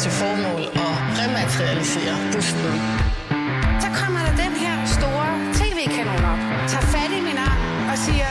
til formål at rematerialisere busten. Så kommer der den her store tv-kanon op, tager fat i min arm og siger...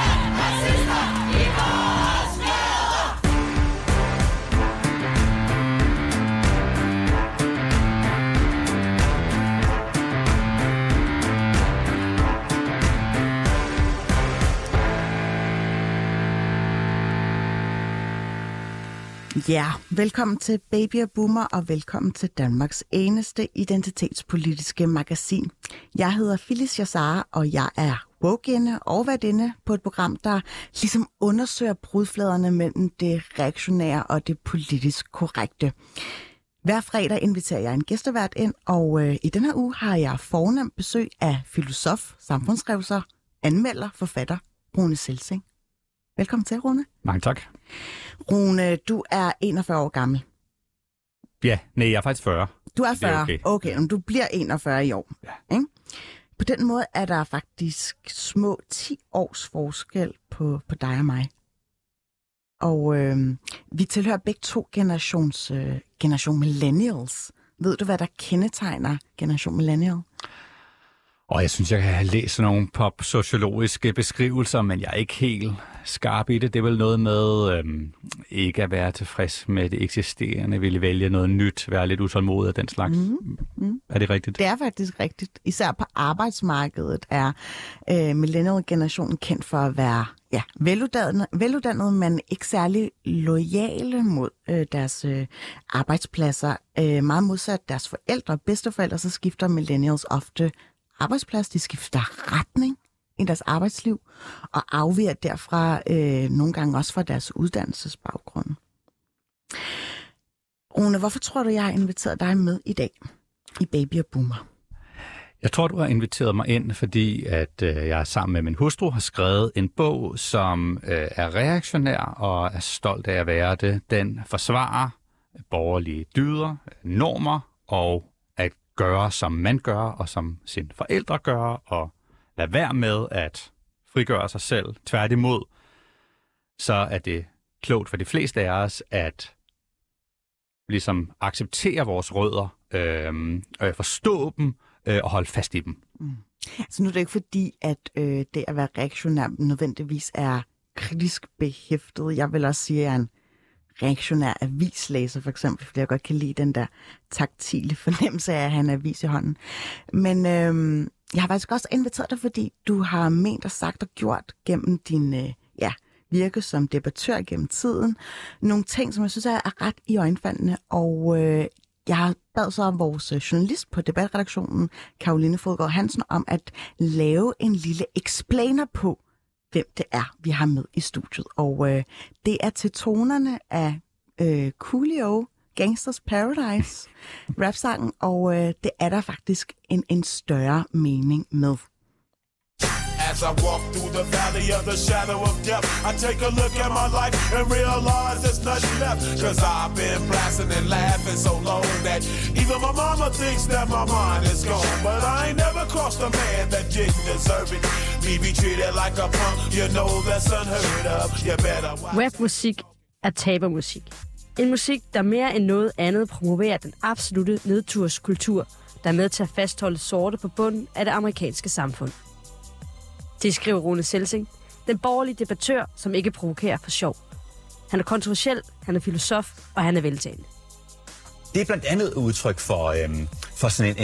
Ja, velkommen til Baby og Boomer, og velkommen til Danmarks eneste identitetspolitiske magasin. Jeg hedder Phyllis Jassar, og jeg er wokeinde og værtinde på et program, der ligesom undersøger brudfladerne mellem det reaktionære og det politisk korrekte. Hver fredag inviterer jeg en gæstevært ind, og i den her uge har jeg fornemt besøg af filosof, samfundsrevser, anmelder, forfatter Rune Celsing. Velkommen til, Rune. Mange tak. Rune, du er 41 år gammel. Ja, nej, jeg er faktisk 40. Du er 40? Okay, men du bliver 41 i år. Ja. Ikke? På den måde er der faktisk små 10 års forskel på dig og mig. Og vi tilhører begge to generation millennials. Ved du, hvad der kendetegner generation millennial? Og jeg synes, jeg kan læse nogle pop-sociologiske beskrivelser, men jeg er ikke helt skarp i det. Det er vel noget med ikke at være tilfreds med det eksisterende, ville vælge noget nyt, være lidt utålmodig af den slags. Er det rigtigt? Det er faktisk rigtigt. Især på arbejdsmarkedet er millennial-generationen kendt for at være veluddannede, men ikke særlig loyale mod deres arbejdspladser. Meget modsat deres forældre og bedsteforældre, så skifter millennials ofte arbejdsplads. De skifter retning i deres arbejdsliv og afviger derfra nogle gange også fra deres uddannelsesbaggrund. Rune, hvorfor tror du, jeg har inviteret dig med i dag i Baby og Boomer? Jeg tror, du har inviteret mig ind, fordi at jeg sammen med min hustru har skrevet en bog, som er reaktionær og er stolt af at være det. Den forsvarer borgerlige dyder, normer og at gøre, som man gør og som sine forældre gør, og lad være med at frigøre sig selv. Tværtimod, så er det klogt for de fleste af os at ligesom acceptere vores rødder, forstå dem og holde fast i dem. Så nu er det ikke fordi, at det at være reaktionær nødvendigvis er kritisk behæftet. Jeg vil også sige, at jeg er en reaktionær avislæser, for eksempel, fordi jeg godt kan lide den der taktile fornemmelse af at have en avis i hånden. Men jeg har faktisk også inviteret dig, fordi du har ment og sagt og gjort gennem din virke som debattør gennem tiden nogle ting, som jeg synes er ret iøjnefaldende, og jeg har bad så om vores journalist på debatredaktionen, Caroline Fodgaard Hansen, om at lave en lille explainer på, hvem det er, vi har med i studiet. Og det er til tonerne af Coolio, Gangsters Paradise, rapsangen, og det er der faktisk en større mening med. As I walk through the valley of the shadow of death, I take a look at my life and realize there's nothing left. Cause I've been blasting and laughing so long that even my mama thinks that my mind is gone. But I ain't never crossed a man that didn't deserve it. Me be treated like a punk, you know that's unheard of. You better watch. Rapmusik er tabermusik. En musik, der mere end noget andet promoverer den absolute nedturskultur, der er med til at fastholde sorte på bunden af det amerikanske samfund. Det skriver Rune Celsing, den borgerlige debattør, som ikke provokerer for sjov. Han er kontroversiel, han er filosof, og han er veltalende. Det er blandt andet udtryk for sådan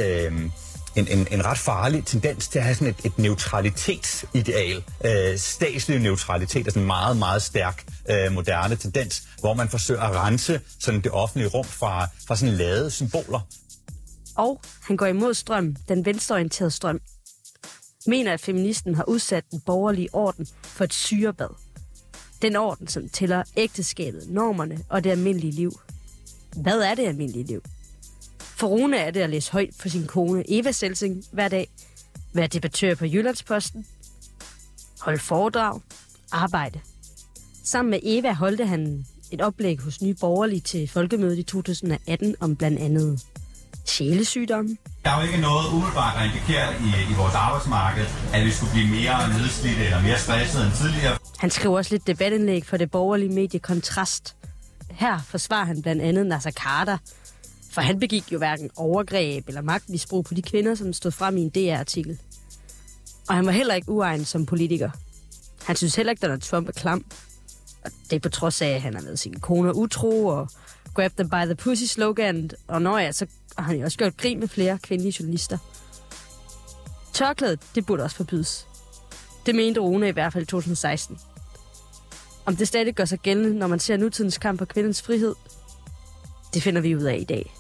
en ret farlig tendens til at have sådan et neutralitetsideal. Statslig neutralitet er sådan en meget, meget stærk moderne tendens, hvor man forsøger at rense sådan det offentlige rum fra sådan ladede symboler. Og han går imod strøm, den venstreorienterede strøm. Mener, at feministen har udsat den borgerlige orden for et syrebad. Den orden, som tæller ægteskabet, normerne og det almindelige liv. Hvad er det almindelige liv? For Rune er det at læse højt for sin kone Eva Celsing hver dag, være debattør på Jyllandsposten, holde foredrag, arbejde. Sammen med Eva holdte han et oplæg hos Nye Borgerlige til Folkemødet i 2018 om blandt andet sjælesygdomme. Der er jo ikke noget umiddelbart, der indikerer i vores arbejdsmarked, at vi skulle blive mere nedslidte eller mere stressede end tidligere. Han skriver også lidt debatindlæg for det borgerlige medie Kontrast. Her forsvarer han blandt andet Nasser Carter, for han begik jo hverken overgreb eller magtmisbrug på de kvinder, som stod frem i en DR-artikel. Og han var heller ikke uegnet som politiker. Han synes heller ikke, Donald Trump er klam. Og det er på trods af, at han har været sine koner utro og grab them by the pussy slogan. Og når ja, så har han jo også gjort grin med flere kvindelige journalister. Tørklædet, det burde også forbydes. Det mente Rune i hvert fald i 2016. Om det stadig gør sig gældende, når man ser nutidens kamp for kvindens frihed, det finder vi ud af i dag.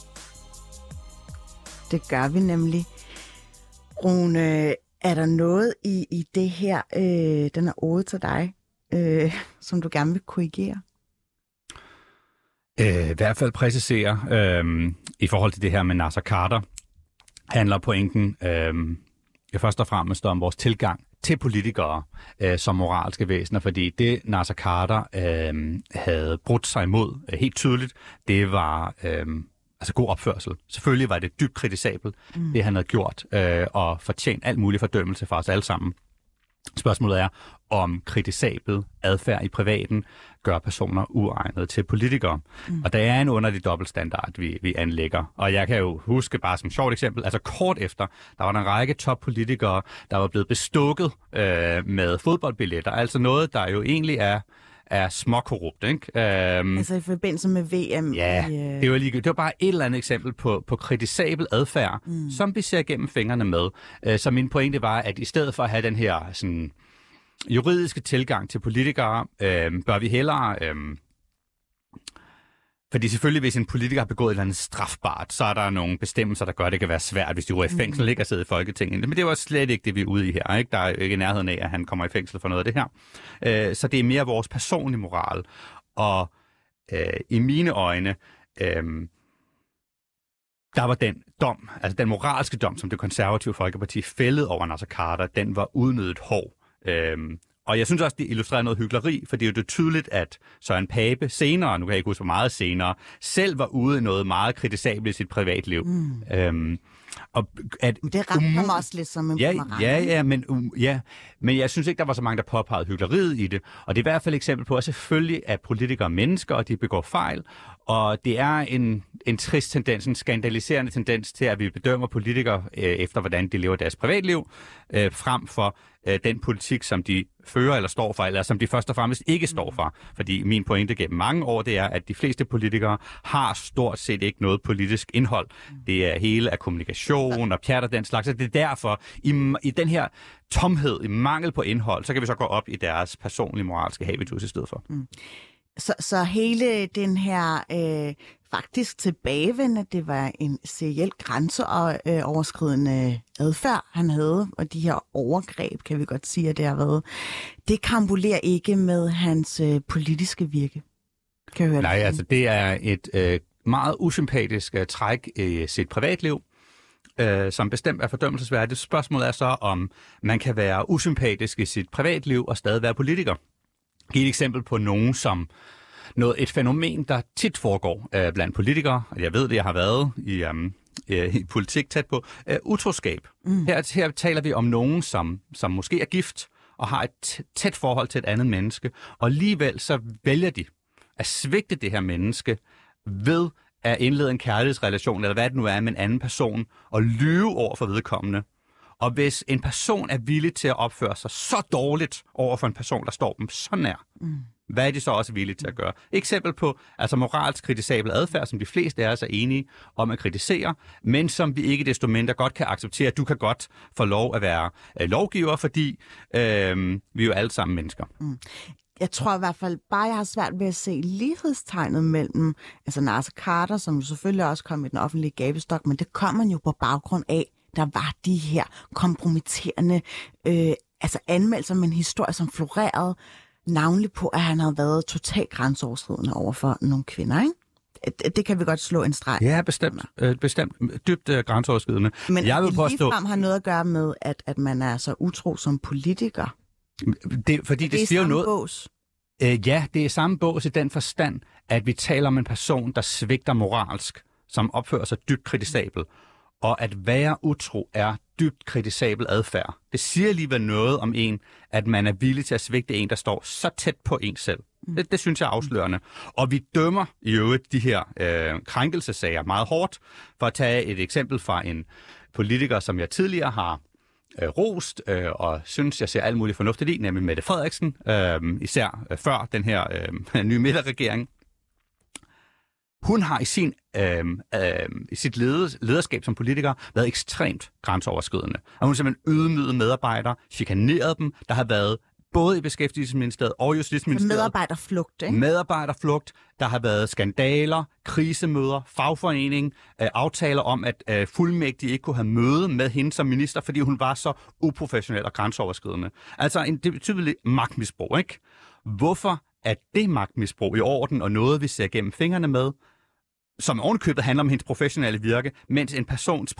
Det gør vi nemlig. Rune, er der noget i det her, den er ode til dig, som du gerne vil korrigere? I hvert fald præcisere, i forhold til det her med Nasser Carter, handler pointen først og fremmest om vores tilgang til politikere som moralske væsener, fordi det Nasser Carter havde brudt sig imod helt tydeligt, det var god opførsel. Selvfølgelig var det dybt kritisabelt, det han havde gjort, og fortjent alt mulig fordømmelse for os alle sammen. Spørgsmålet er, om kritisabel adfærd i privaten gør personer uegnede til politikere. Og der er en underlig dobbeltstandard, vi anlægger. Og jeg kan jo huske bare som sjovt eksempel, altså kort efter, der var der en række toppolitikere, der var blevet bestukket med fodboldbilletter. Altså noget, der jo egentlig er småkorrupt, ikke? Altså i forbindelse med VM? Ja, det var bare et eller andet eksempel på kritisabel adfærd, som vi ser gennem fingrene med. Så min pointe var, at i stedet for at have den her sådan, juridiske tilgang til politikere, bør vi hellere... Fordi selvfølgelig, hvis en politiker har begået et eller andet strafbart, så er der nogle bestemmelser, der gør, at det kan være svært, hvis de ryger i fængsel, ikke at sidde i Folketinget. Men det var slet ikke det, vi er ude i her. Ikke? Der er jo ikke i nærheden af, at han kommer i fængsel for noget af det her. Så det er mere vores personlige moral. Og i mine øjne, der var den dom, altså den moralske dom, som det konservative Folkeparti fældede over Nasser Carter, den var unødigt hård. Og jeg synes også, det illustrerer noget hykleri, for det er jo det tydeligt, at Søren Pape senere, nu kan jeg ikke huske hvor meget senere, selv var ude i noget meget kritisabelt i sit privatliv. Og at det ramte ham også lidt som en boomerang. Men jeg synes ikke, der var så mange, der påpegede hykleriet i det. Og det er i hvert fald et eksempel på, at selvfølgelig er politikere mennesker, og de begår fejl. Og det er en trist tendens, en skandaliserende tendens til, at vi bedømmer politikere efter, hvordan de lever deres privatliv, frem for den politik, som de fører eller står for, eller som de først og fremmest ikke står for. Fordi min pointe gennem mange år, det er, at de fleste politikere har stort set ikke noget politisk indhold. Det er hele af kommunikation og pjat og den slags. Det er derfor, i den her tomhed, i mangel på indhold, så kan vi så gå op i deres personlige moralske habitus i stedet for. Så hele den her faktisk tilbagevendende, det var en seriel grænseoverskridende adfærd, han havde, og de her overgreb, kan vi godt sige, at det har været. Det karambolerer ikke med hans politiske virke. Kan jeg høre Nej, altså det er et meget usympatisk træk i sit privatliv, som bestemt er fordømmelsesværdigt. Spørgsmålet er så, om man kan være usympatisk i sit privatliv og stadig være politiker. Giv et eksempel på nogen, som et fænomen, der tit foregår blandt politikere, og jeg ved det, jeg har været i politik tæt på, utroskab. Her taler vi om nogen, som måske er gift og har et tæt forhold til et andet menneske, og alligevel så vælger de at svigte det her menneske ved at indlede en kærlighedsrelation, eller hvad det nu er med en anden person, og lyve over for vedkommende. Og hvis en person er villig til at opføre sig så dårligt over for en person, der står dem så nær, hvad er de så også villige til at gøre? Eksempel på moralsk kritisabel adfærd, som de fleste af os er enige om at kritisere, men som vi ikke desto mindre godt kan acceptere, at du kan godt få lov at være lovgiver, fordi vi er jo alle sammen mennesker. Jeg tror i hvert fald bare, jeg har svært ved at se lighedstegnet mellem Nasser Carter, som jo selvfølgelig også kom i den offentlige gabestok, men det kom man jo på baggrund af, der var de her kompromitterende anmeldelser med en historie, som florerede navnlig på, at han havde været totalt grænseoverskridende over for nogle kvinder, ikke? Det kan vi godt slå en streg. Ja, bestemt dybt grænseoverskridende. Men jeg vil påstå, ligefrem har noget at gøre med, at man er så utro som politiker. Fordi det siger jo noget. Bås. Ja, det er samme bås i den forstand, at vi taler om en person, der svigter moralsk, som opfører sig dybt kritisabel. Og at være utro er dybt kritisabel adfærd. Det siger alligevel noget om en, at man er villig til at svigte en, der står så tæt på en selv. Det synes jeg er afslørende. Og vi dømmer i øvrigt de her krænkelsesager meget hårdt. For at tage et eksempel fra en politiker, som jeg tidligere har rost, og synes, jeg ser alt muligt fornuftigt i, nemlig Mette Frederiksen, især før den her nye midterregering. Hun har i sit lederskab som politiker været ekstremt grænseoverskridende. Og hun simpelthen ydmyget medarbejdere, chikaneret dem. Der har været både i Beskæftigelsesministeriet og Justitsministeriet. Medarbejderflugt, ikke? Medarbejderflugt. Der har været skandaler, krisemøder, fagforening, aftaler om, at fuldmægtige ikke kunne have møde med hende som minister, fordi hun var så uprofessionel og grænseoverskridende. Altså en betydelig magtmisbrug, ikke? Hvorfor er det magtmisbrug i orden og noget, vi ser gennem fingrene med, som ovenkøbet handler om hendes professionelle virke, mens en persons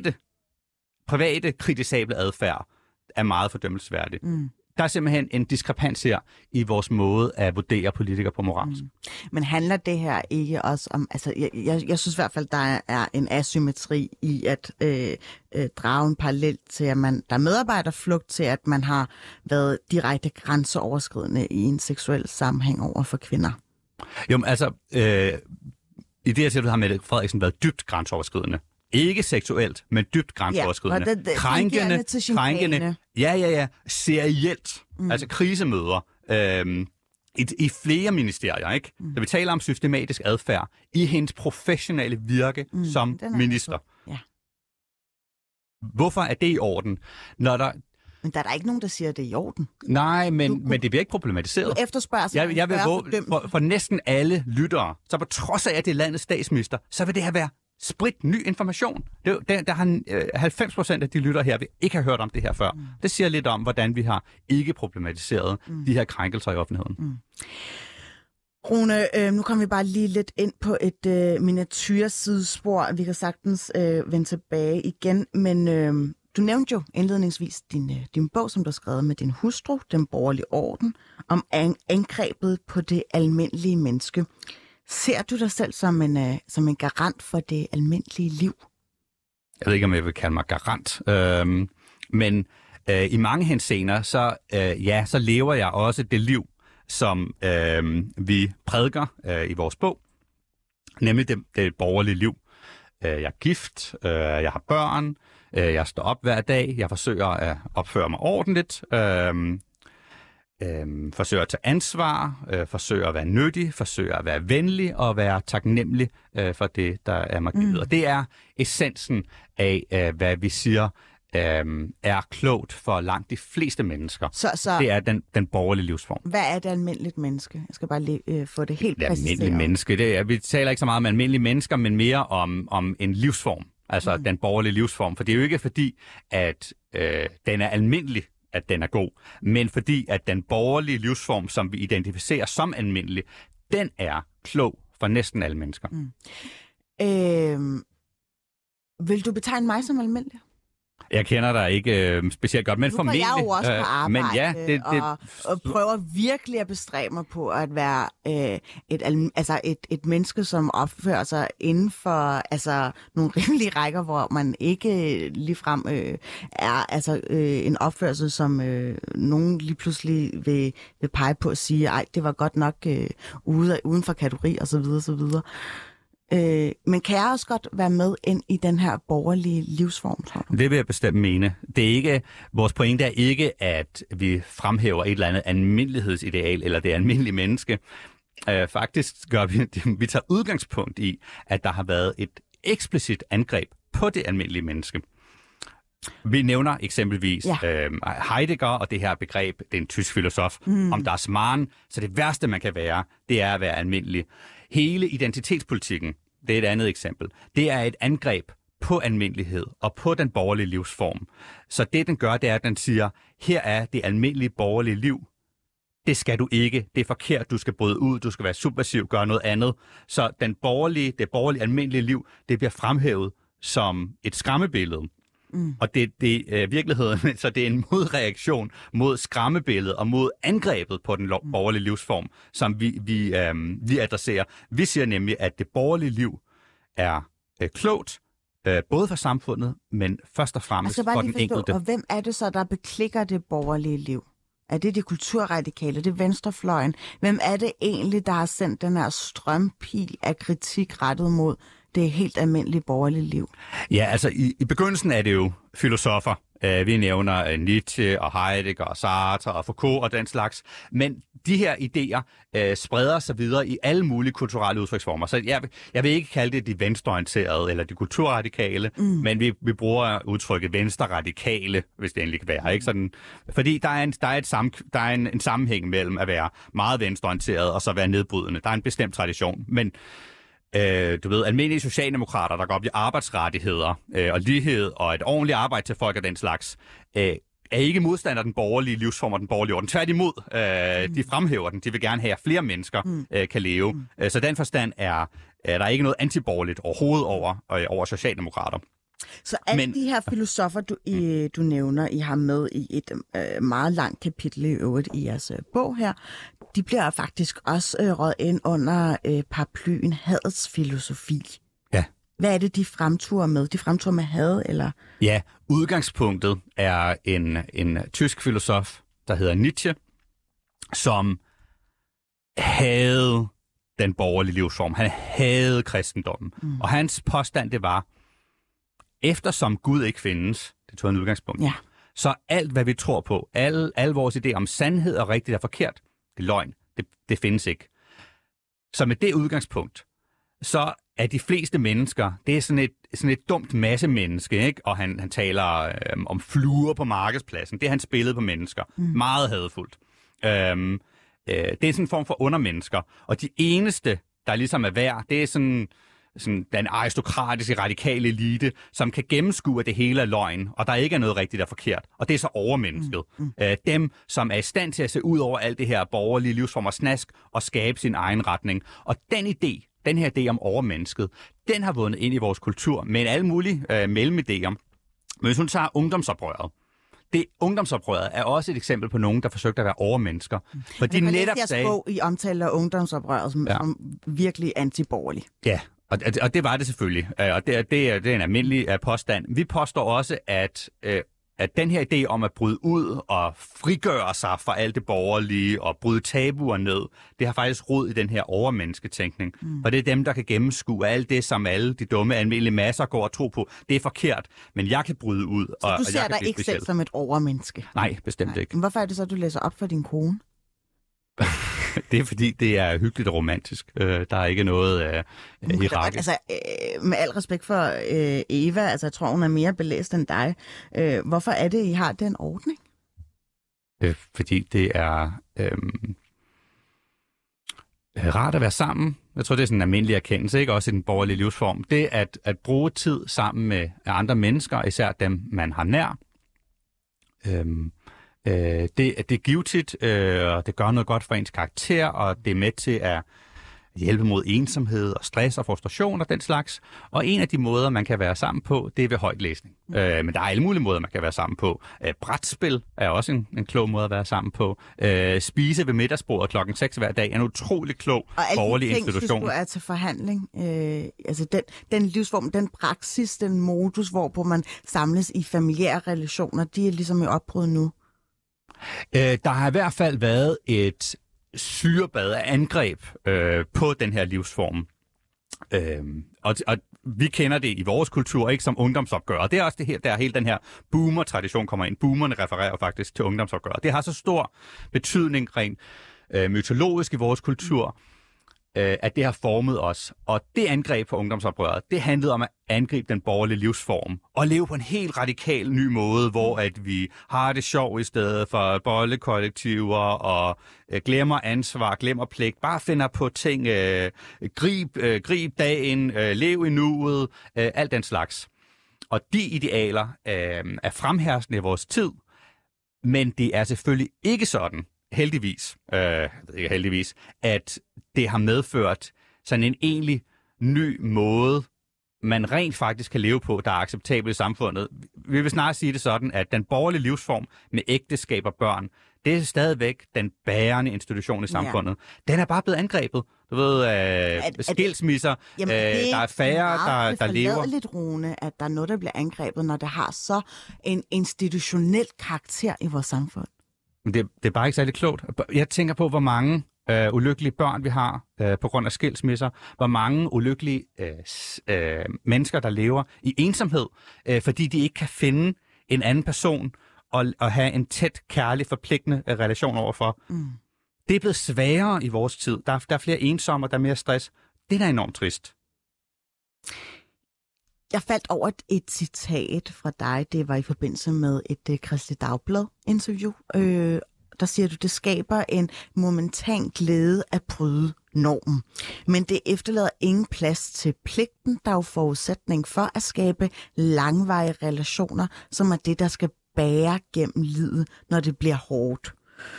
private kritisable adfærd er meget fordømmelsesværdig. Der er simpelthen en diskrepans her i vores måde at vurdere politikere på moralsk. Men handler det her ikke også om... Altså, jeg synes i hvert fald, der er en asymmetri i at drage en parallel til, at der er medarbejderflugt til, at man har været direkte grænseoverskridende i en seksuel sammenhæng over for kvinder. Jo, men altså... I det her tilfælde har Mette Frederiksen været dybt grænseoverskridende. Ikke seksuelt, men dybt grænseoverskridende. Krænkende. Ja. Serielt. Altså krisemøder. I flere ministerier, ikke? Så vi taler om systematisk adfærd i hendes professionelle virke som minister. Ja. Hvorfor er det i orden, når der... Men der er ikke nogen, der siger, at det er i orden. Nej, men det bliver ikke problematiseret. Du efterspørger jeg vil for næsten alle lyttere, så på trods af, at det er landets statsminister, så vil det her være sprit ny information. Der har 90% af de lyttere her, vi ikke har hørt om det her før. Det siger lidt om, hvordan vi har ikke problematiseret de her krænkelser i offentligheden. Rune, nu kommer vi bare lige lidt ind på et miniatyrsidespor. Vi kan sagtens vende tilbage igen, men... Du nævnte jo indledningsvis din bog, som du har skrevet med din hustru, Den borgerlige orden, om angrebet på det almindelige menneske. Ser du dig selv som en garant for det almindelige liv? Jeg ved ikke, om jeg vil kalde mig garant, men i mange henseender, så lever jeg også det liv, som vi prædiker i vores bog, nemlig det borgerlige liv. Jeg er gift, jeg har børn, jeg står op hver dag, jeg forsøger at opføre mig ordentligt, forsøger at tage ansvar, forsøger at være nyttig, forsøger at være venlig og være taknemmelig for det, der er mig givet. Og det er essensen af, hvad vi siger, er klogt for langt de fleste mennesker. Så det er den borgerlige livsform. Hvad er det almindeligt menneske? Jeg skal bare lige få det helt præciseret. Det almindelige menneske, vi taler ikke så meget om almindelige mennesker, men mere om en livsform. Altså den borgerlige livsform. For det er jo ikke fordi, at den er almindelig, at den er god, men fordi, at den borgerlige livsform, som vi identificerer som almindelig, den er klog for næsten alle mennesker. Vil du betegne mig som almindelig? Jeg kender dig ikke specielt godt, men formentlig. Nu går jeg jo også på arbejde, men ja, og prøver virkelig at bestræbe mig på at være et menneske, som opfører sig inden for nogle rimelige rækker, hvor man ikke ligefrem er en opførsel, som nogen lige pludselig vil pege på og sige, ej, det var godt nok uden for kategori osv. osv. Men kan jeg også godt være med ind i den her borgerlige livsform, tror du? Det vil jeg bestemt mene. Vores pointe er ikke, at vi fremhæver et eller andet almindelighedsideal eller det almindelige menneske. Faktisk gør vi tager udgangspunkt i, at der har været et eksplicit angreb på det almindelige menneske. Vi nævner eksempelvis Heidegger og det her begreb, det er en tysk filosof, om das Mann. Så det værste, man kan være, det er at være almindelig. Hele identitetspolitikken, det er et andet eksempel, det er et angreb på almindelighed og på den borgerlige livsform. Så det, den gør, det er, at den siger, her er det almindelige borgerlige liv. Det skal du ikke. Det er forkert. Du skal bryde ud. Du skal være subversiv, gøre noget andet. Så det borgerlige almindelige liv, det bliver fremhævet som et skræmmebillede. Og det er virkeligheden, så det er en modreaktion mod skræmmebilledet og mod angrebet på den borgerlige livsform, som vi adresserer. Vi siger nemlig, at det borgerlige liv er klogt, både for samfundet, men først og fremmest for den enkelte. Og hvem er det så, der beklikker det borgerlige liv? Er det de kulturradikale, det er venstrefløjen? Hvem er det egentlig, der har sendt den her strømpil af kritik rettet mod det helt almindelige borgerlige liv? Ja, altså i begyndelsen er det jo filosofer. Vi nævner Nietzsche og Heidegger og Sartre og Foucault og den slags. Men de her idéer spreder sig videre i alle mulige kulturelle udtryksformer. Så jeg vil ikke kalde det de venstreorienterede eller de kulturradikale, men vi bruger udtrykket venstreradikale, hvis det endelig kan være. Ikke? Sådan, fordi der er en sammenhæng mellem at være meget venstreorienteret og så være nedbrydende. Der er en bestemt tradition, men du ved, almindelige socialdemokrater, der går op i arbejdsrettigheder og lighed og et ordentligt arbejde til folk og den slags, er ikke modstander af den borgerlige livsform og den borgerlige orden. Tværtimod, de fremhæver den. De vil gerne have, at flere mennesker kan leve. Så den forstand er der ikke noget antiborgerligt overhovedet over socialdemokrater. Så alle de her filosofer, du nævner, I har med i et meget langt kapitel i øvrigt i jeres bog her, de bliver faktisk også røget ind under paraplyen hadets filosofi. Ja. Hvad er det, de fremturer med? De fremturer med had, eller? Ja, udgangspunktet er en tysk filosof, der hedder Nietzsche, som havde den borgerlige livsform. Han havde kristendommen. Og hans påstand, det var, eftersom Gud ikke findes, det tog en udgangspunkt, så alt, hvad vi tror på, alle vores idéer om sandhed og rigtigt og forkert, det er løgn. Det findes ikke. Så med det udgangspunkt, så er de fleste mennesker, det er sådan et dumt massemenneske, ikke? Og han taler om fluer på markedspladsen. Det er hans billede på mennesker. Meget hadefuldt. Det er sådan en form for undermennesker. Og de eneste, der ligesom er værd, det er sådan den aristokratiske, radikale elite, som kan gennemskue, at det hele er løgn, og der ikke er noget rigtigt og forkert. Og det er så overmennesket. Dem, som er i stand til at se ud over alt det her borgerlige livsform og snask, og skabe sin egen retning. Og den her idé om overmennesket, den har vundet ind i vores kultur med alle mulige mellemidéer. Men hvis hun tager ungdomsoprøret, ungdomsoprøret er også et eksempel på nogen, der forsøgte at være overmennesker. For de netop sagde... bog i omtale af ungdomsoprøret som virkelig antiborgerlig. Ja, og det var det selvfølgelig. Og det er en almindelig påstand. Vi påstår også, at den her idé om at bryde ud og frigøre sig fra alt det borgerlige og bryde tabuer ned, det har faktisk rod i den her overmennesketænkning. For det er dem, der kan gennemskue alt det, som alle de dumme almindelige masser går og tro på. Det er forkert, men jeg kan bryde ud. Så du ser dig ikke selv som et overmenneske? Nej, bestemt ikke. Men hvorfor er det så, at du læser op for din kone? Det er fordi, det er hyggeligt og romantisk. Der er ikke noget Irak. Altså, med al respekt for Eva, altså jeg tror, hun er mere belæst end dig. Hvorfor er det, I har den ordning? Fordi det er rart at være sammen. Jeg tror, det er sådan en almindelig erkendelse, ikke? Også i den borgerlige livsform. Det at bruge tid sammen med andre mennesker, især dem, man har nær. Det er givtigt, og det gør noget godt for ens karakter, og det er med til at hjælpe mod ensomhed og stress og frustration og den slags. Og en af de måder, man kan være sammen på, det er ved højtlæsning. Men der er alle mulige måder, man kan være sammen på. Brætspil er også en klog måde at være sammen på. Spise ved middagsbordet klokken 6 hver dag er en utrolig klog borgerlig institution. Og alle de ting, synes du er til forhandling? Altså den livsform, den praksis, den modus, hvorpå man samles i familiære relationer, de er ligesom i opbrud nu? Der har i hvert fald været et syrebad af angreb på den her livsform. Og vi kender det i vores kultur ikke som ungdomsopgør. Og det er også det her, der hele den her boomer-tradition kommer ind. Boomerne refererer faktisk til ungdomsopgør. Det har så stor betydning rent mytologisk i vores kultur, at det har formet os. Og det angreb på ungdomsoprøret, det handlede om at angribe den borgerlige livsform og leve på en helt radikal ny måde, hvor at vi har det sjov i stedet for bollekollektiver og glemmer ansvar, glemmer pligt, bare finder på ting, grib dagen, lev i nuet, alt den slags. Og de idealer er fremherskende i vores tid, men det er selvfølgelig ikke sådan, heldigvis, at det har medført sådan en egentlig ny måde, man rent faktisk kan leve på, der er acceptabel i samfundet. Vi vil snart sige det sådan, at den borgerlige livsform med ægteskab og børn, det er stadigvæk den bærende institution i samfundet. Ja. Den er bare blevet angrebet Du ved, skilsmisser, der er færre, der lever. Det er lidt, Rune, at der er noget, der bliver angrebet, når det har så en institutionel karakter i vores samfund. Det er bare ikke særlig klogt. Jeg tænker på, hvor mange ulykkelige børn vi har på grund af skilsmisser. Hvor mange ulykkelige mennesker, der lever i ensomhed, fordi de ikke kan finde en anden person og have en tæt, kærlig, forpligtende relation overfor. Det er blevet sværere i vores tid. Der er flere ensomme, der er mere stress. Det er da enormt trist. Jeg faldt over et citat fra dig. Det var i forbindelse med et Kristeligt Dagblad-interview. Der siger du, det skaber en momentan glæde at bryde normen. Men det efterlader ingen plads til pligten, der er jo forudsætning for at skabe langvarige relationer, som er det, der skal bære gennem livet, når det bliver hårdt.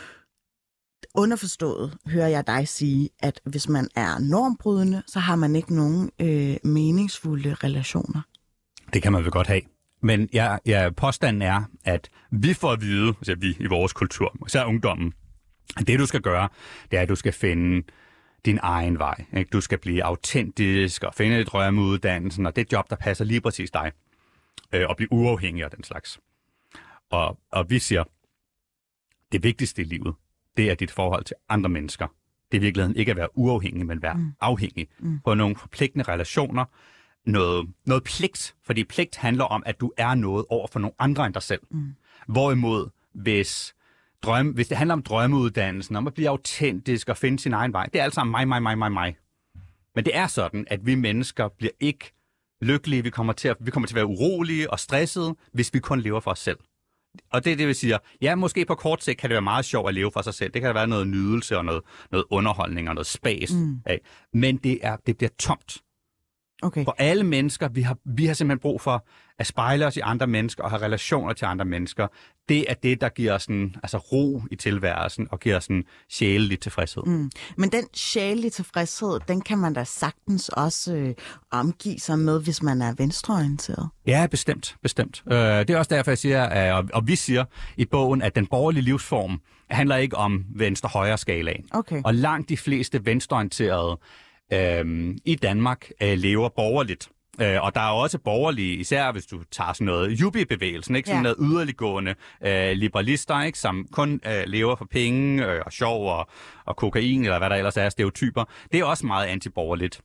Underforstået hører jeg dig sige, at hvis man er normbrydende, så har man ikke nogen meningsfulde relationer. Det kan man vel godt have. Men påstanden er, at vi får at vide, altså vi i vores kultur, især ungdommen, at det du skal gøre, det er, at du skal finde din egen vej. Ikke? Du skal blive autentisk og finde et drømmeuddannelsen, og det job, der passer lige præcis dig. Og blive uafhængig af den slags. Og vi siger, det vigtigste i livet, det er dit forhold til andre mennesker. Det er i virkeligheden ikke at være uafhængig, men være afhængig på nogle forpligtende relationer. Noget pligt, fordi pligt handler om, at du er noget over for nogle andre end dig selv. Hvorimod, hvis det handler om drømmeuddannelsen, om at blive autentisk og finde sin egen vej, det er alt sammen mig. Men det er sådan, at vi mennesker bliver ikke lykkelige, vi kommer til at være urolige og stressede, hvis vi kun lever for os selv. Og det er det, vi siger. Ja, måske på kort sigt kan det være meget sjovt at leve for sig selv. Det kan være noget nydelse og noget underholdning og noget spas. Men det bliver tomt. Okay. For alle mennesker, vi har simpelthen brug for at spejle os i andre mennesker og have relationer til andre mennesker. Det er det, der giver os ro i tilværelsen og giver os en sjælelig tilfredshed. Men den sjælelige tilfredshed, den kan man da sagtens også omgive sig med, hvis man er venstreorienteret. Ja, bestemt. Det er også derfor, jeg siger, og vi siger i bogen, at den borgerlige livsform handler ikke om venstre-højre skalaen. Okay. Og langt de fleste venstreorienterede i Danmark lever borgerligt. Og der er også borgerlige, især hvis du tager sådan noget yuppie-bevægelsen, ikke? Sådan noget yderliggående liberalister, ikke? Som kun lever for penge og sjov og kokain, eller hvad der ellers er stereotyper. Det er også meget antiborgerligt.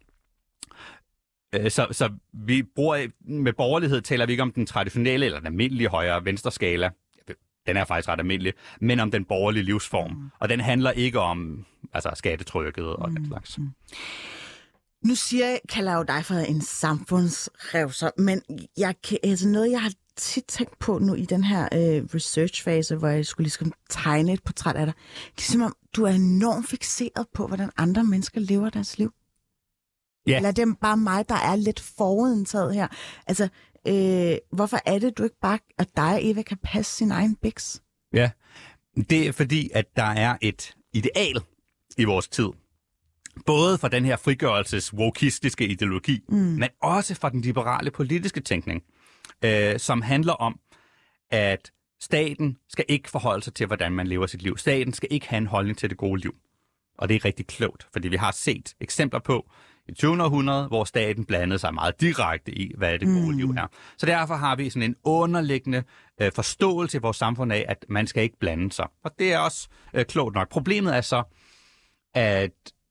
Så vi bruger, med borgerlighed taler vi ikke om den traditionelle eller den almindelige højre-venstre skala. Den er faktisk ret almindelig, men om den borgerlige livsform. Og den handler ikke om skattetrykket og den slags. Nu kalder jeg jo dig for en samfundsrevser, men noget, jeg har tit tænkt på nu i den her researchfase, hvor jeg skulle ligesom tegne et portræt af dig. Det er som om, du er enormt fikseret på, hvordan andre mennesker lever deres liv. Ja. Eller det er bare mig, der er lidt forudindtaget her. Altså, hvorfor er det, du ikke bare, at dig og Eva kan passe sin egen biks? Ja, det er fordi, at der er et ideal i vores tid. Både for den her frigørelses-wokistiske ideologi, men også for den liberale politiske tænkning, som handler om, at staten skal ikke forholde sig til, hvordan man lever sit liv. Staten skal ikke have en holdning til det gode liv. Og det er rigtig klogt, fordi vi har set eksempler på i 20. århundrede, hvor staten blandede sig meget direkte i, hvad det gode liv er. Så derfor har vi sådan en underliggende forståelse i vores samfund af, at man skal ikke blande sig. Og det er også klogt nok. Problemet er så, at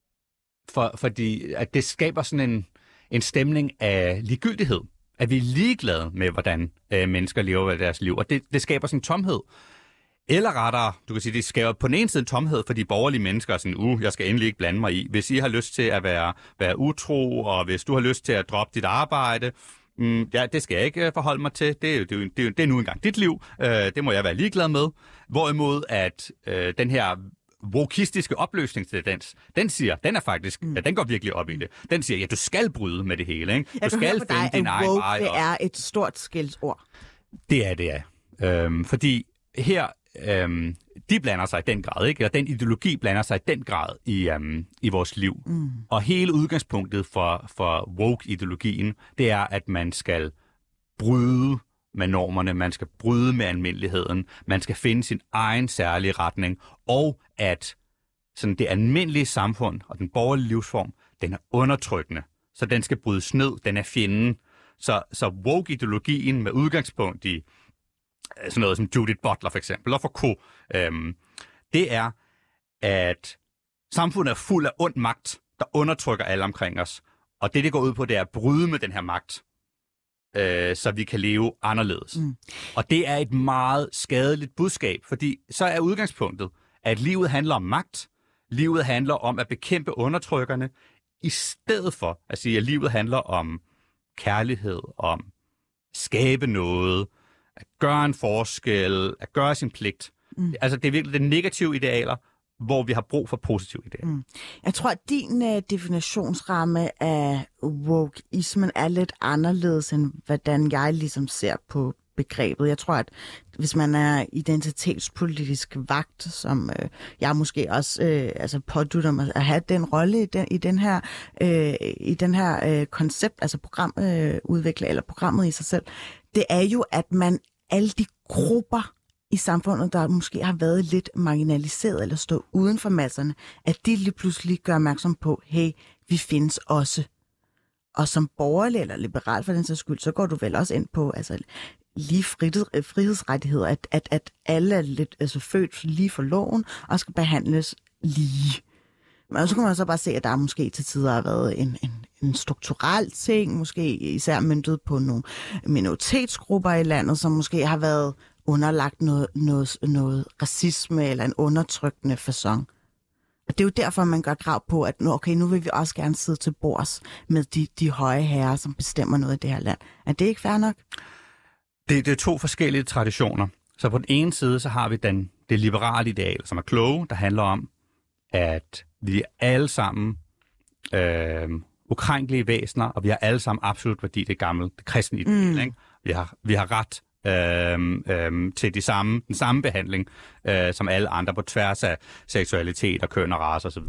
fordi at det skaber sådan en stemning af ligegyldighed. At vi er ligeglade med, hvordan mennesker lever deres liv. Og det skaber sådan en tomhed. Eller rettere, du kan sige, det skaber på den ene side en tomhed, fordi borgerlige mennesker er sådan, jeg skal endelig ikke blande mig i. Hvis I har lyst til at være utro, og hvis du har lyst til at droppe dit arbejde, det skal jeg ikke forholde mig til. Det er nu engang dit liv. Det må jeg være ligeglad med. Hvorimod at den her wokistiske opløsningstendens, den er faktisk, den går virkelig op i det. Den siger, du skal bryde med det hele, ikke? Du skal finde din egen vej. Det er et stort skældsord. Det er det, ja. Fordi her, de blander sig i den grad, ikke? Eller den ideologi blander sig i den grad i vores liv. Og hele udgangspunktet for woke-ideologien, det er, at man skal bryde med normerne, man skal bryde med almindeligheden, man skal finde sin egen særlige retning, og at sådan det almindelige samfund og den borgerlige livsform, den er undertrykkende. Så den skal brydes ned, den er fjenden. Så woke-ideologien med udgangspunkt i sådan noget som Judith Butler for eksempel, og Foucault, det er, at samfundet er fuld af ond magt, der undertrykker alle omkring os. Og det går ud på, det er at bryde med den her magt, så vi kan leve anderledes. Og det er et meget skadeligt budskab, fordi så er udgangspunktet, at livet handler om magt, livet handler om at bekæmpe undertrykkerne, i stedet for at sige, at livet handler om kærlighed, om skabe noget, at gøre en forskel, at gøre sin pligt. Altså det er virkelig de negative idealer, hvor vi har brug for positive idealer. Jeg tror, at din definitionsramme af wokeismen er lidt anderledes, end hvordan jeg ligesom ser på begrebet. Jeg tror, at hvis man er identitetspolitisk vagt, som jeg måske også pådutter mig at have den rolle i den her koncept, altså programudvikler eller programmet i sig selv, det er jo, at man alle de grupper i samfundet, der måske har været lidt marginaliseret eller stået uden for masserne, at de lige pludselig gør opmærksom på, hey, vi findes også. Og som borgerlig eller liberal for den sags skyld, så går du vel også ind på lige frihedsrettigheder, at alle er lidt født lige for loven og skal behandles lige. Men så kan man så bare se, at der måske til tider har været en strukturel ting, måske især møntet på nogle minoritetsgrupper i landet, som måske har været underlagt noget racisme eller en undertrykkende facon. Og det er jo derfor, man gør krav på, at nu vil vi også gerne sidde til bords med de høje herrer, som bestemmer noget i det her land. Er det ikke fair nok? Det er to forskellige traditioner. Så på den ene side, så har vi det liberale ideal, som er kloge, der handler om, at vi er alle sammen ukrænkelige væsener, og vi har alle sammen absolut værdi, det kristne ideal. Ikke? Vi har ret til den samme behandling som alle andre på tværs af seksualitet og køn og race osv.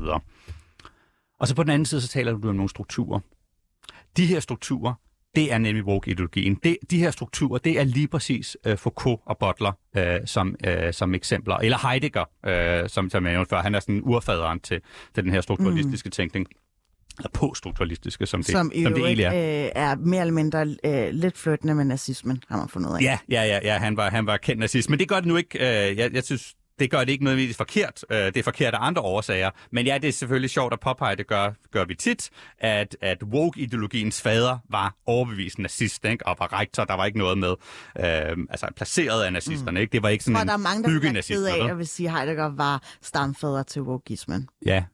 Og så på den anden side, så taler du om nogle strukturer. De her strukturer, det er nemlig woke-ideologien. De her strukturer, det er lige præcis Foucault og Butler som eksempler. Eller Heidegger, som jeg nævnte før. Han er sådan urfaderen til den her strukturalistiske tænkning. Eller poststrukturalistiske, som det egentlig er. Er mere eller mindre lidt flirtende med nazismen, har man fundet ud af. Ja, han var kendt nazist. Men det gør det nu ikke, jeg synes, det gør det ikke nødvendigvis forkert. Det er forkert af andre årsager. Men ja, det er selvfølgelig sjovt at påpege, det gør vi tit, at woke-ideologiens fader var overbevist nazist, ikke? Og var rektor, der var ikke noget med placeret af nazisterne. Ikke? Det var ikke sådan en byggenazist. Der er mange, der af, at vil sige, at Heidegger var stamfader til wokeismen. Ja,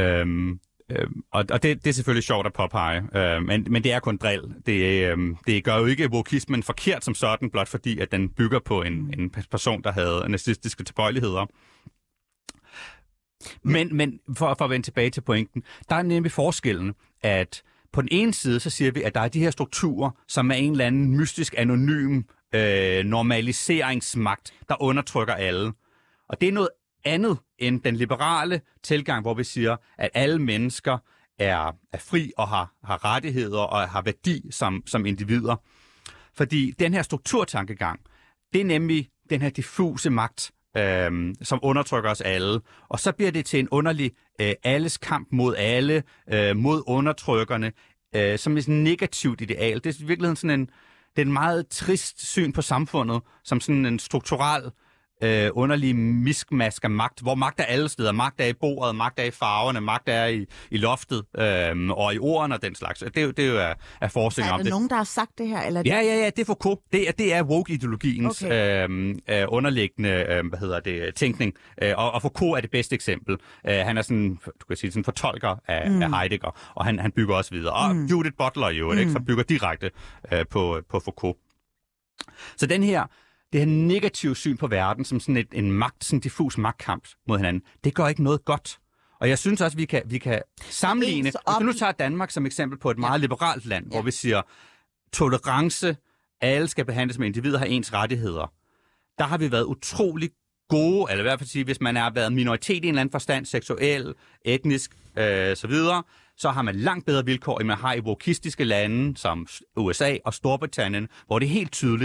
og det er selvfølgelig sjovt at påpege, men det er kun drill. Det gør jo ikke wokeismen forkert som sådan, blot fordi, at den bygger på en person, der havde nazistiske tilbøjeligheder. Men for at vende tilbage til pointen, der er nemlig forskellen, at på den ene side, så siger vi, at der er de her strukturer, som er en eller anden mystisk, anonym normaliseringsmagt, der undertrykker alle. Og det er noget andet end den liberale tilgang, hvor vi siger, at alle mennesker er fri og har rettigheder og har værdi som individer. Fordi den her strukturtankegang, det er nemlig den her diffuse magt, som undertrykker os alle. Og så bliver det til en underlig alles kamp mod alle, mod undertrykkerne, som et negativt ideal. Det er i virkeligheden sådan en meget trist syn på samfundet, som sådan en strukturel underlig miskmask af magt, hvor magt er alle steder. Magt er i bordet, magt er i farverne, magt er i loftet og i ordene og den slags. Det er jo forestilling om det. Er der nogen, der har sagt det her? Eller Ja, det er Foucault. Det er woke-ideologiens underliggende tænkning. Og Foucault er det bedste eksempel. Han er sådan, du kan sige, sådan fortolker af Heidegger, og han bygger også videre. Og Judith Butler jo, ikke, så bygger direkte på Foucault. Så det her negative syn på verden, som sådan en diffus magtkamp mod hinanden, det gør ikke noget godt. Og jeg synes også, vi kan sammenligne. Hvis du nu tager Danmark som eksempel på et meget liberalt land, hvor vi siger, tolerance, alle skal behandles med individer, har ens rettigheder. Der har vi været utrolig gode, eller i hvert fald sige, hvis man har været minoritet i en eller anden forstand, seksuel, etnisk, så videre, så har man langt bedre vilkår, end man har i wokistiske lande, som USA og Storbritannien, hvor det er helt tydeligt,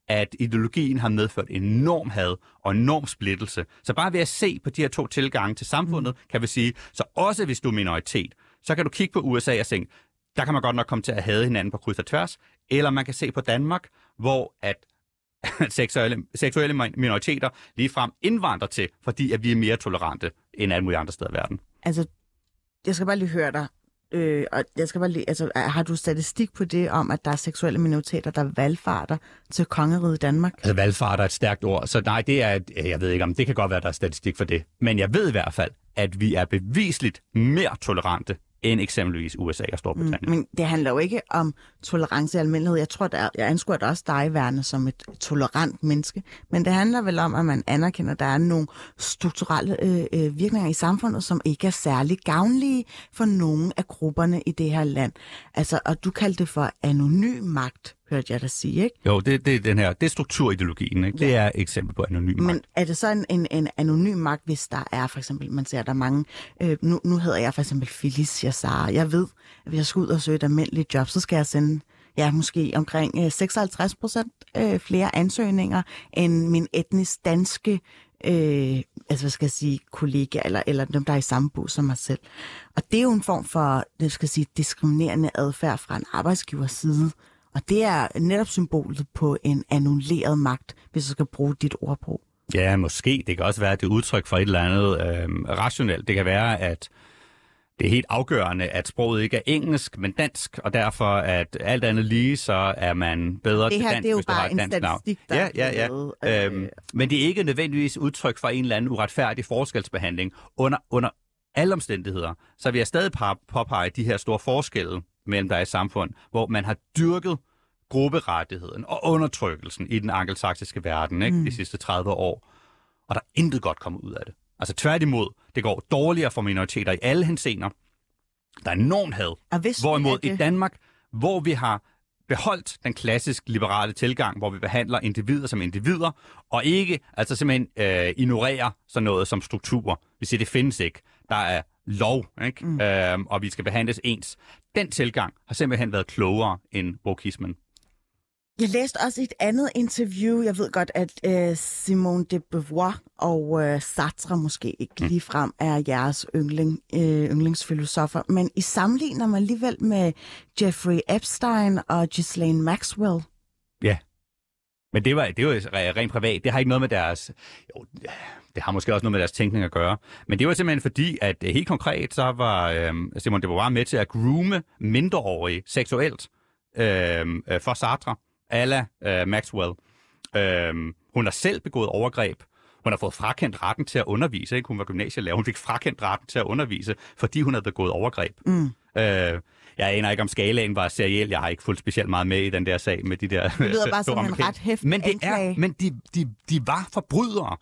at ideologien har medført enorm had og enorm splittelse. Så bare ved at se på de her to tilgange til samfundet, kan vi sige, så også hvis du er minoritet, så kan du kigge på USA og tænke, der kan man godt nok komme til at hade hinanden på kryds og tværs, eller man kan se på Danmark, hvor at seksuelle minoriteter ligefrem indvandrer til, fordi at vi er mere tolerante end alle mulige andre steder i verden. Altså, jeg skal bare lige høre dig. Og jeg skal bare lige, altså, har du statistik på det om, at der er seksuelle minoriteter, der valfarter til kongeriget Danmark? Altså valfarter er et stærkt ord, så nej, det er, jeg ved ikke om, det kan godt være, der er statistik for det. Men jeg ved i hvert fald, at vi er bevisligt mere tolerante end eksempelvis USA og Storbritannien. Men det handler jo ikke om tolerance i almindelighed. Jeg tror, jeg anskuer da også dig værende som et tolerant menneske. Men det handler vel om, at man anerkender, at der er nogle strukturelle virkninger i samfundet, som ikke er særlig gavnlige for nogen af grupperne i det her land. Altså, og du kaldte det for anonym magt, hørte jeg dig sige, ikke? Jo, det er strukturideologien, ikke? Ja. Det er et eksempel på anonym magt. Men er det så en anonym magt, hvis der er, for eksempel, man ser, der er mange, nu hedder jeg for eksempel Felicia Sara. Jeg ved, at hvis jeg skal ud og søge et almindeligt job, så skal jeg sende, måske omkring 56% flere ansøgninger end min etnisk danske kollega, eller dem, der er i samme båd som mig selv. Og det er jo en form for, diskriminerende adfærd fra en arbejdsgivers side. Og det er netop symbolet på en annulleret magt, hvis jeg skal bruge dit ordbrug. Ja, måske. Det kan også være, at det er udtryk for et eller andet rationelt. Det kan være, at det er helt afgørende, at sproget ikke er engelsk, men dansk, og derfor, at alt andet lige, så er man bedre til dansk, hvis du har et dansk navn. Det her, det er jo bare en statistik, der men det er ikke nødvendigvis udtryk for en eller anden uretfærdig forskelsbehandling. Under alle omstændigheder, så vil jeg stadig påpege de her store forskelle mellem der i samfund, hvor man har dyrket grupperettigheden og undertrykkelsen i den angelsaksiske verden, ikke, de sidste 30 år. Og der er intet godt kommet ud af det. Altså tværtimod, det går dårligere for minoriteter i alle henseender. Der er enormt had. Hvorimod i Danmark, hvor vi har beholdt den klassisk liberale tilgang, hvor vi behandler individer som individer, og ikke altså simpelthen ignorerer sådan noget som strukturer. Vi siger, det findes ikke. Der er lov, ikke? Og vi skal behandles ens. Den tilgang har simpelthen været klogere end wokismen. Jeg læste også et andet interview. Jeg ved godt, at Simone de Beauvoir og Sartre måske ikke ligefrem er jeres yndlingsfilosofer, men I sammenligner mig alligevel med Jeffrey Epstein og Ghislaine Maxwell. Ja, men det var rent privat. Det har ikke noget med deres... Jo, det har måske også noget med deres tænkning at gøre. Men det var simpelthen fordi, at helt konkret, så var Simone de Beauvoir med til at groome mindreårige seksuelt for Sartre, a la Maxwell. Hun har selv begået overgreb. Hun har fået frakendt retten til at undervise. Ikke? Hun var gymnasielærer. Hun fik frakendt retten til at undervise, fordi hun havde begået overgreb. Jeg aner ikke, om skalaen var seriel. Jeg har ikke fulgt specielt meget med i den der sag med de der... Det lyder bare som en ret hæftig anklage. Men de var forbrydere.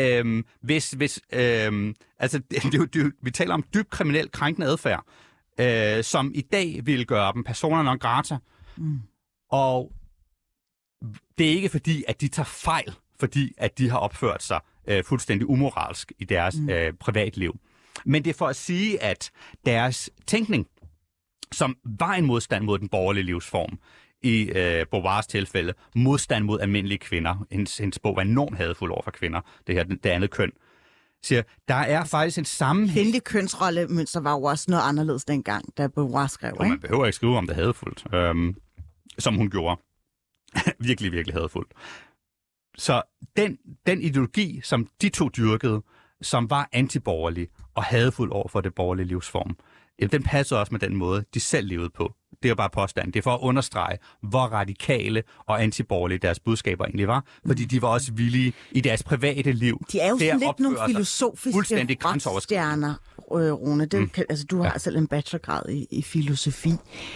Vi taler om dybt kriminel krænkende adfærd, som i dag vil gøre dem persona non grata. Og det er ikke fordi, at de tager fejl, fordi at de har opført sig fuldstændig umoralsk i deres privatliv. Men det er for at sige, at deres tænkning, som var en modstand mod den borgerlige livsform, i Beauvoirs tilfælde, modstand mod almindelige kvinder. Hendes bog var enormt hadefuld over for kvinder, det andet køn. Siger, der er faktisk en sammenhæng. Kvindelig kønsrollemønster var jo også noget anderledes dengang, da Beauvoir skrev, ikke? Man behøver ikke skrive om det hadefuldt, som hun gjorde. Virkelig, virkelig hadefuldt. Så den ideologi, som de to dyrkede, som var antiborgerlig og hadefuld over for det borgerlige livsform, den passer også med den måde, de selv levede på. Det er jo bare påstanden. Det er for at understrege, hvor radikale og antiborgerlige deres budskaber egentlig var, fordi de var også villige i deres private liv. De er jo sådan lidt nogle filosofiske rockstjerner, Rune. Du har selv en bachelorgrad i filosofi.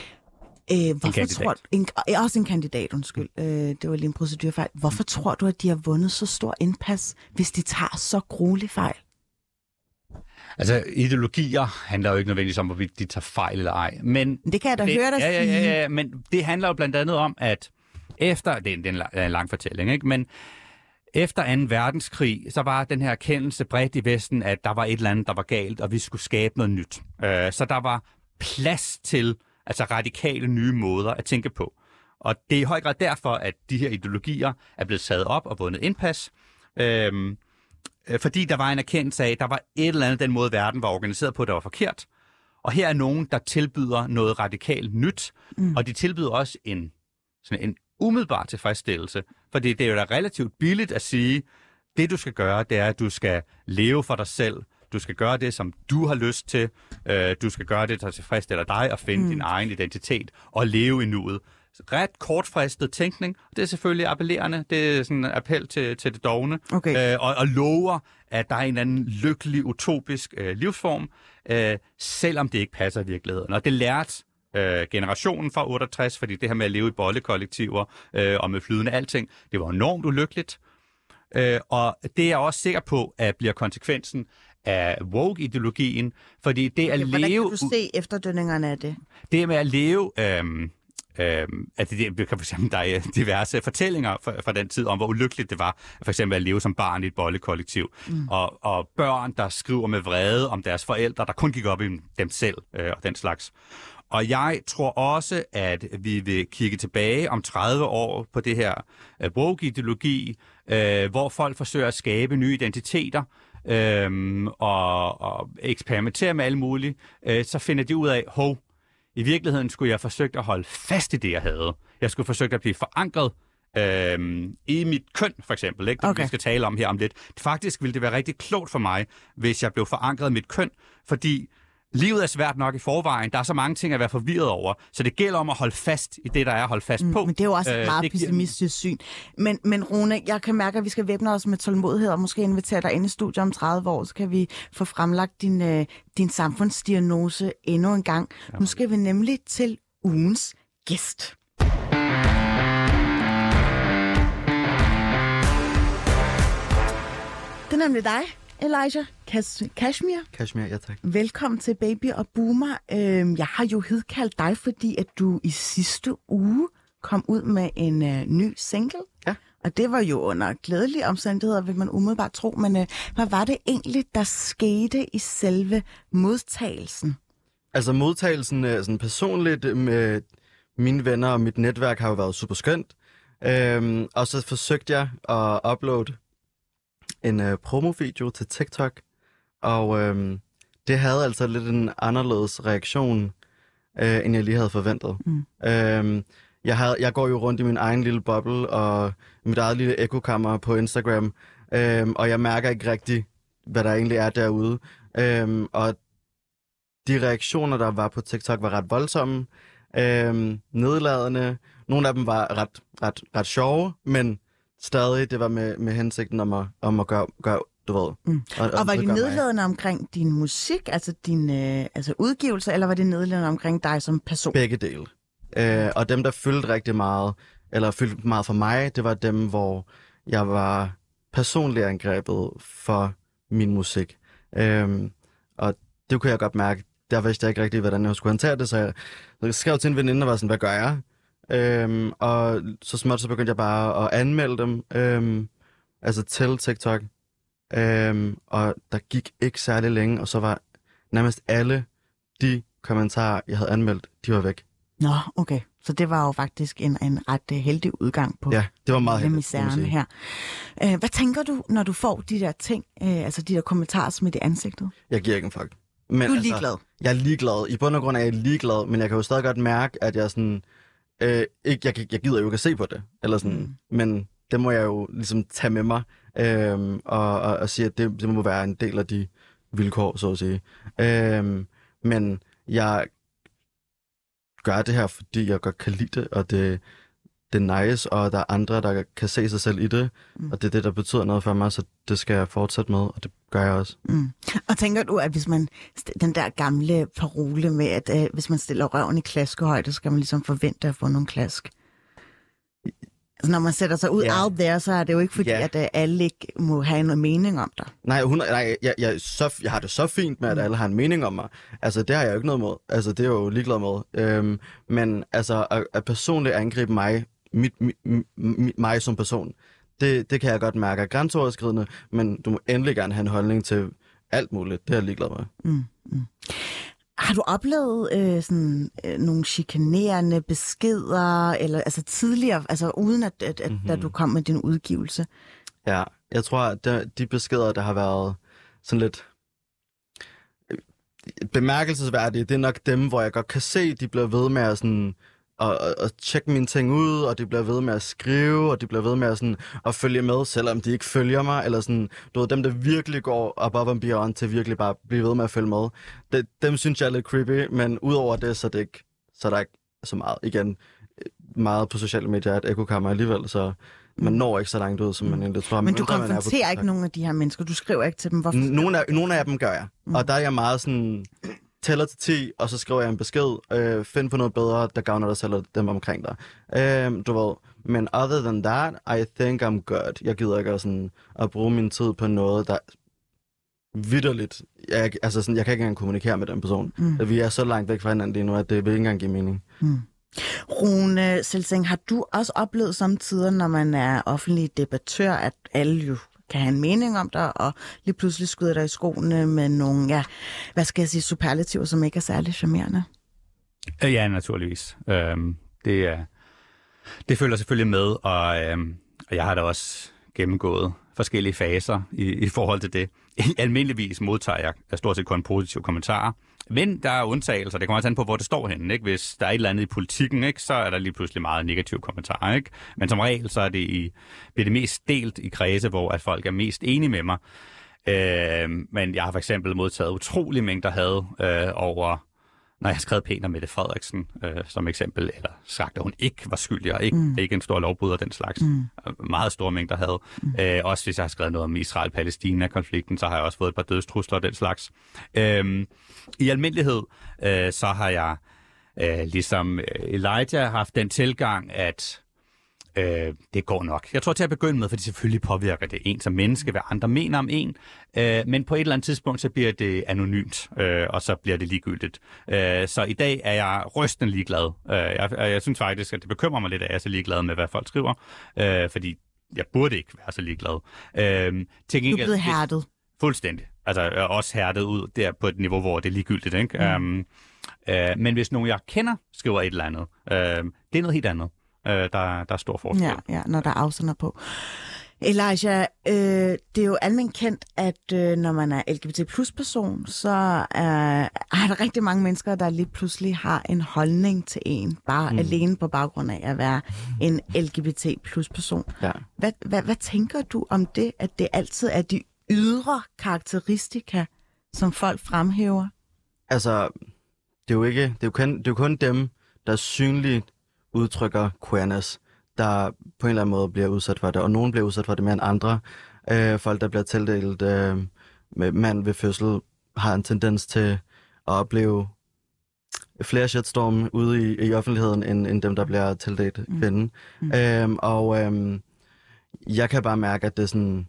Også en kandidat, undskyld. Det var lige en procedurfejl. Hvorfor tror du, at de har vundet så stor indpas, hvis de tager så gruelig fejl? Altså, ideologier handler jo ikke nødvendigvis om, hvorvidt de tager fejl eller ej. Men det kan jeg da høre dig sige. Ja, men det handler jo blandt andet om, at efter... Det er en lang fortælling, ikke? Men efter 2. verdenskrig, så var den her erkendelse bredt i Vesten, at der var et eller andet, der var galt, og vi skulle skabe noget nyt. Så der var plads til radikale nye måder at tænke på. Og det er i høj grad derfor, at de her ideologier er blevet taget op og vundet indpas. Fordi der var en erkendelse af, at der var et eller andet, den måde verden var organiseret på, der var forkert. Og her er nogen, der tilbyder noget radikalt nyt, og de tilbyder også en umiddelbar tilfredsstillelse. For det er jo da relativt billigt at sige, det du skal gøre, det er, at du skal leve for dig selv. Du skal gøre det, som du har lyst til. Du skal gøre det, der tilfredsstiller dig, og finde din egen identitet og leve i nuet. Ret kortfristet tænkning. Det er selvfølgelig appellerende. Det er sådan en appel til det dovne. Okay. Og lover, at der er en eller anden lykkelig, utopisk livsform, selvom det ikke passer i virkeligheden. Og det lærte generationen fra 68, fordi det her med at leve i bollekollektiver og med flydende alting, det var enormt ulykkeligt. Og det er jeg også sikker på, at bliver konsekvensen af woke-ideologien, fordi det at leve... Hvordan kan du se efterdønningerne af det? Det med at leve... at det kan for eksempel, der er diverse fortællinger fra den tid om, hvor ulykkeligt det var, for eksempel at leve som barn i et bollekollektiv. Og børn, der skriver med vrede om deres forældre, der kun gik op i dem selv og den slags. Og jeg tror også, at vi vil kigge tilbage om 30 år på det her woke-ideologi, hvor folk forsøger at skabe nye identiteter, og eksperimentere med alle mulige, så finder de ud af, i virkeligheden skulle jeg forsøge at holde fast i det, jeg havde. Jeg skulle forsøge at blive forankret i mit køn, for eksempel, ikke? Det vi skal tale om her om lidt. Faktisk ville det være rigtig klogt for mig, hvis jeg blev forankret i mit køn, fordi livet er svært nok i forvejen. Der er så mange ting at være forvirret over, så det gælder om at holde fast i det, der er at holde fast på. Men det er jo også et meget pessimistisk syn. Men Rune, jeg kan mærke, at vi skal væbne os med tålmodighed og måske invitere dig ind i studiet om 30 år, så kan vi få fremlagt din samfundsdiagnose endnu en gang. Ja. Nu skal vi nemlig til ugens gæst. Det er nemlig dig, Elijah Kashmir. Ja tak. Velkommen til Baby og Boomer. Jeg har jo hidkaldt dig, fordi at du i sidste uge kom ud med en ny single. Ja. Og det var jo under glædelige omstændigheder, vil man umiddelbart tro. Men hvad var det egentlig, der skete i selve modtagelsen? Altså modtagelsen sådan personligt med mine venner og mit netværk har jo været super skønt. Og så forsøgte jeg at uploade en promovideo til TikTok, og det havde altså lidt en anderledes reaktion, end jeg lige havde forventet. Jeg går jo rundt i min egen lille boble og mit eget lille ekokammer på Instagram, og jeg mærker ikke rigtigt, hvad der egentlig er derude. Og de reaktioner, der var på TikTok, var ret voldsomme, nedladende. Nogle af dem var ret sjove, men stadig, det var med hensigten om at gøre du ved. Og var det nedladende omkring din musik, altså din udgivelse, eller var det nedladende omkring dig som person? Begge dele. Og dem, der fyldte rigtig meget, eller fyldte meget for mig, det var dem, hvor jeg var personligt angrebet for min musik. Og det kunne jeg godt mærke. Der vidste jeg ikke rigtig, hvordan jeg skulle håndtere det, så jeg skrev til en veninde og var sådan, hvad gør jeg? Og så småt så begyndte jeg bare at anmelde dem, altså til TikTok. Og der gik ikke særlig længe, og så var nærmest alle de kommentarer, jeg havde anmeldt, de var væk. Nå, okay. Så det var jo faktisk en ret heldig udgang på ja, det var meget heldigt, her. Hvad tænker du, når du får de der ting, altså de der kommentarer smidt i ansigtet? Jeg giver ikke en fuck. Men, du er ligeglad? Altså, jeg er ligeglad. I bund og grund er jeg ligeglad, men jeg kan jo stadig godt mærke, at jeg sådan... jeg gider jo ikke at se på det, eller sådan, men det må jeg jo ligesom tage med mig, og sige, at det må være en del af de vilkår, så at sige. Men jeg gør det her, fordi jeg godt kan lide det, og det er nice, og der er andre, der kan se sig selv i det, og det er det, der betyder noget for mig, så det skal jeg fortsætte med, og det gør jeg også. Og tænker du, at hvis man, den der gamle parole med, at hvis man stiller røven i klaskehøjde, så skal man ligesom forvente at få nogle klask? Altså når man sætter sig ud out there, så er det jo ikke fordi, at alle ikke må have en mening om dig. Nej, jeg har det så fint med, at alle har en mening om mig. Altså det har jeg jo ikke noget mod. Altså det er jeg jo ligeglad med. Men altså at personligt angribe mig, mig som person, det kan jeg godt mærke er grænseoverskridende, men du må endelig gerne have en holdning til alt muligt. Det er jeg ligeglad med. Har du oplevet nogle chikanerende beskeder, eller altså tidligere, altså uden at da du kom med din udgivelse? Ja, jeg tror, at de beskeder, der har været sådan lidt bemærkelsesværdige, det er nok dem, hvor jeg godt kan se, at de bliver ved med at sådan at tjekke mine ting ud, og de bliver ved med at skrive, og de bliver ved med at, sådan, at følge med, selvom de ikke følger mig, eller sådan, du ved, dem, der virkelig går above and beyond til virkelig bare blive ved med at følge med. Dem synes jeg er lidt creepy, men udover det, så er der ikke så meget. Igen, meget på sociale medier, at ekokammer alligevel, så man når ikke så langt ud, som man egentlig tror. Men du konfronterer ikke nogen af de her mennesker, du skriver ikke til dem, hvorfor? Nogle af dem gør jeg, og der er jeg meget sådan tæller til 10, og så skriver jeg en besked. Find på noget bedre, der gavner dig selv og dem omkring dig. Du ved. Men other than that, I think I'm good. Jeg gider ikke at bruge min tid på noget, der vitterligt. Jeg kan ikke engang kommunikere med den person. Vi er så langt væk fra hinanden lige nu, at det vil ikke engang give mening. Rune Selsing, har du også oplevet samtidig, når man er offentlig debattør, at alle jo kan have en mening om dig, og lige pludselig skyder dig i skoene med nogle, superlativer, som ikke er særlig charmerende? Ja, naturligvis. Det følger selvfølgelig med, og jeg har da også gennemgået forskellige faser i forhold til det. Almindeligvis modtager jeg stort set kun positive kommentarer, men der er undtagelser. Det kommer også an på, hvor det står henne. Ikke? Hvis der er et eller andet i politikken, ikke, så er der lige pludselig meget negative kommentarer. Ikke? Men som regel, så er bliver det mest delt i kredse, hvor at folk er mest enige med mig. Men jeg har for eksempel modtaget utrolig mængder had over, når jeg har skrevet pænt om Mette Frederiksen som eksempel, eller sagt, at hun ikke var skyldig, og ikke en stor lovbryder den slags. Meget store mængder had. Også hvis jeg har skrevet noget om Israel-Palæstina-konflikten, så har jeg også fået et par dødstrusler og den slags. I almindelighed, så har jeg ligesom Elijah haft den tilgang, at det går nok. Jeg tror til at begynde med, fordi selvfølgelig påvirker det en som menneske, hvad andre mener om en, men på et eller andet tidspunkt, så bliver det anonymt, og så bliver det ligegyldigt. Så i dag er jeg rystende ligeglad. Jeg synes faktisk, at det bekymrer mig lidt, at jeg er så ligeglad med, hvad folk skriver, fordi jeg burde ikke være så ligeglad. Du er blevet hærdet. Fuldstændig. Altså også hærdet ud der på et niveau, hvor det er ligegyldigt. Ikke? Men hvis nogen, jeg kender, skriver et eller andet, det er noget helt andet. Der er stor forskel. Ja, når der er afsender på. Elijah, det er jo almindeligt kendt, at når man er LGBT plus person, så er der rigtig mange mennesker, der lige pludselig har en holdning til en, bare alene på baggrund af at være en LGBT plus person. Ja. Hvad tænker du om det, at det altid er de ydre karakteristika, som folk fremhæver? Altså, det er jo kun dem, der synligt udtrykker queerness, der på en eller anden måde bliver udsat for det, og nogen bliver udsat for det mere end andre. Folk, der bliver tildelt med mand ved fødsel, har en tendens til at opleve flere shitstorm ude i offentligheden, end dem, der bliver tildelt kvinde. Jeg kan bare mærke, at det er sådan,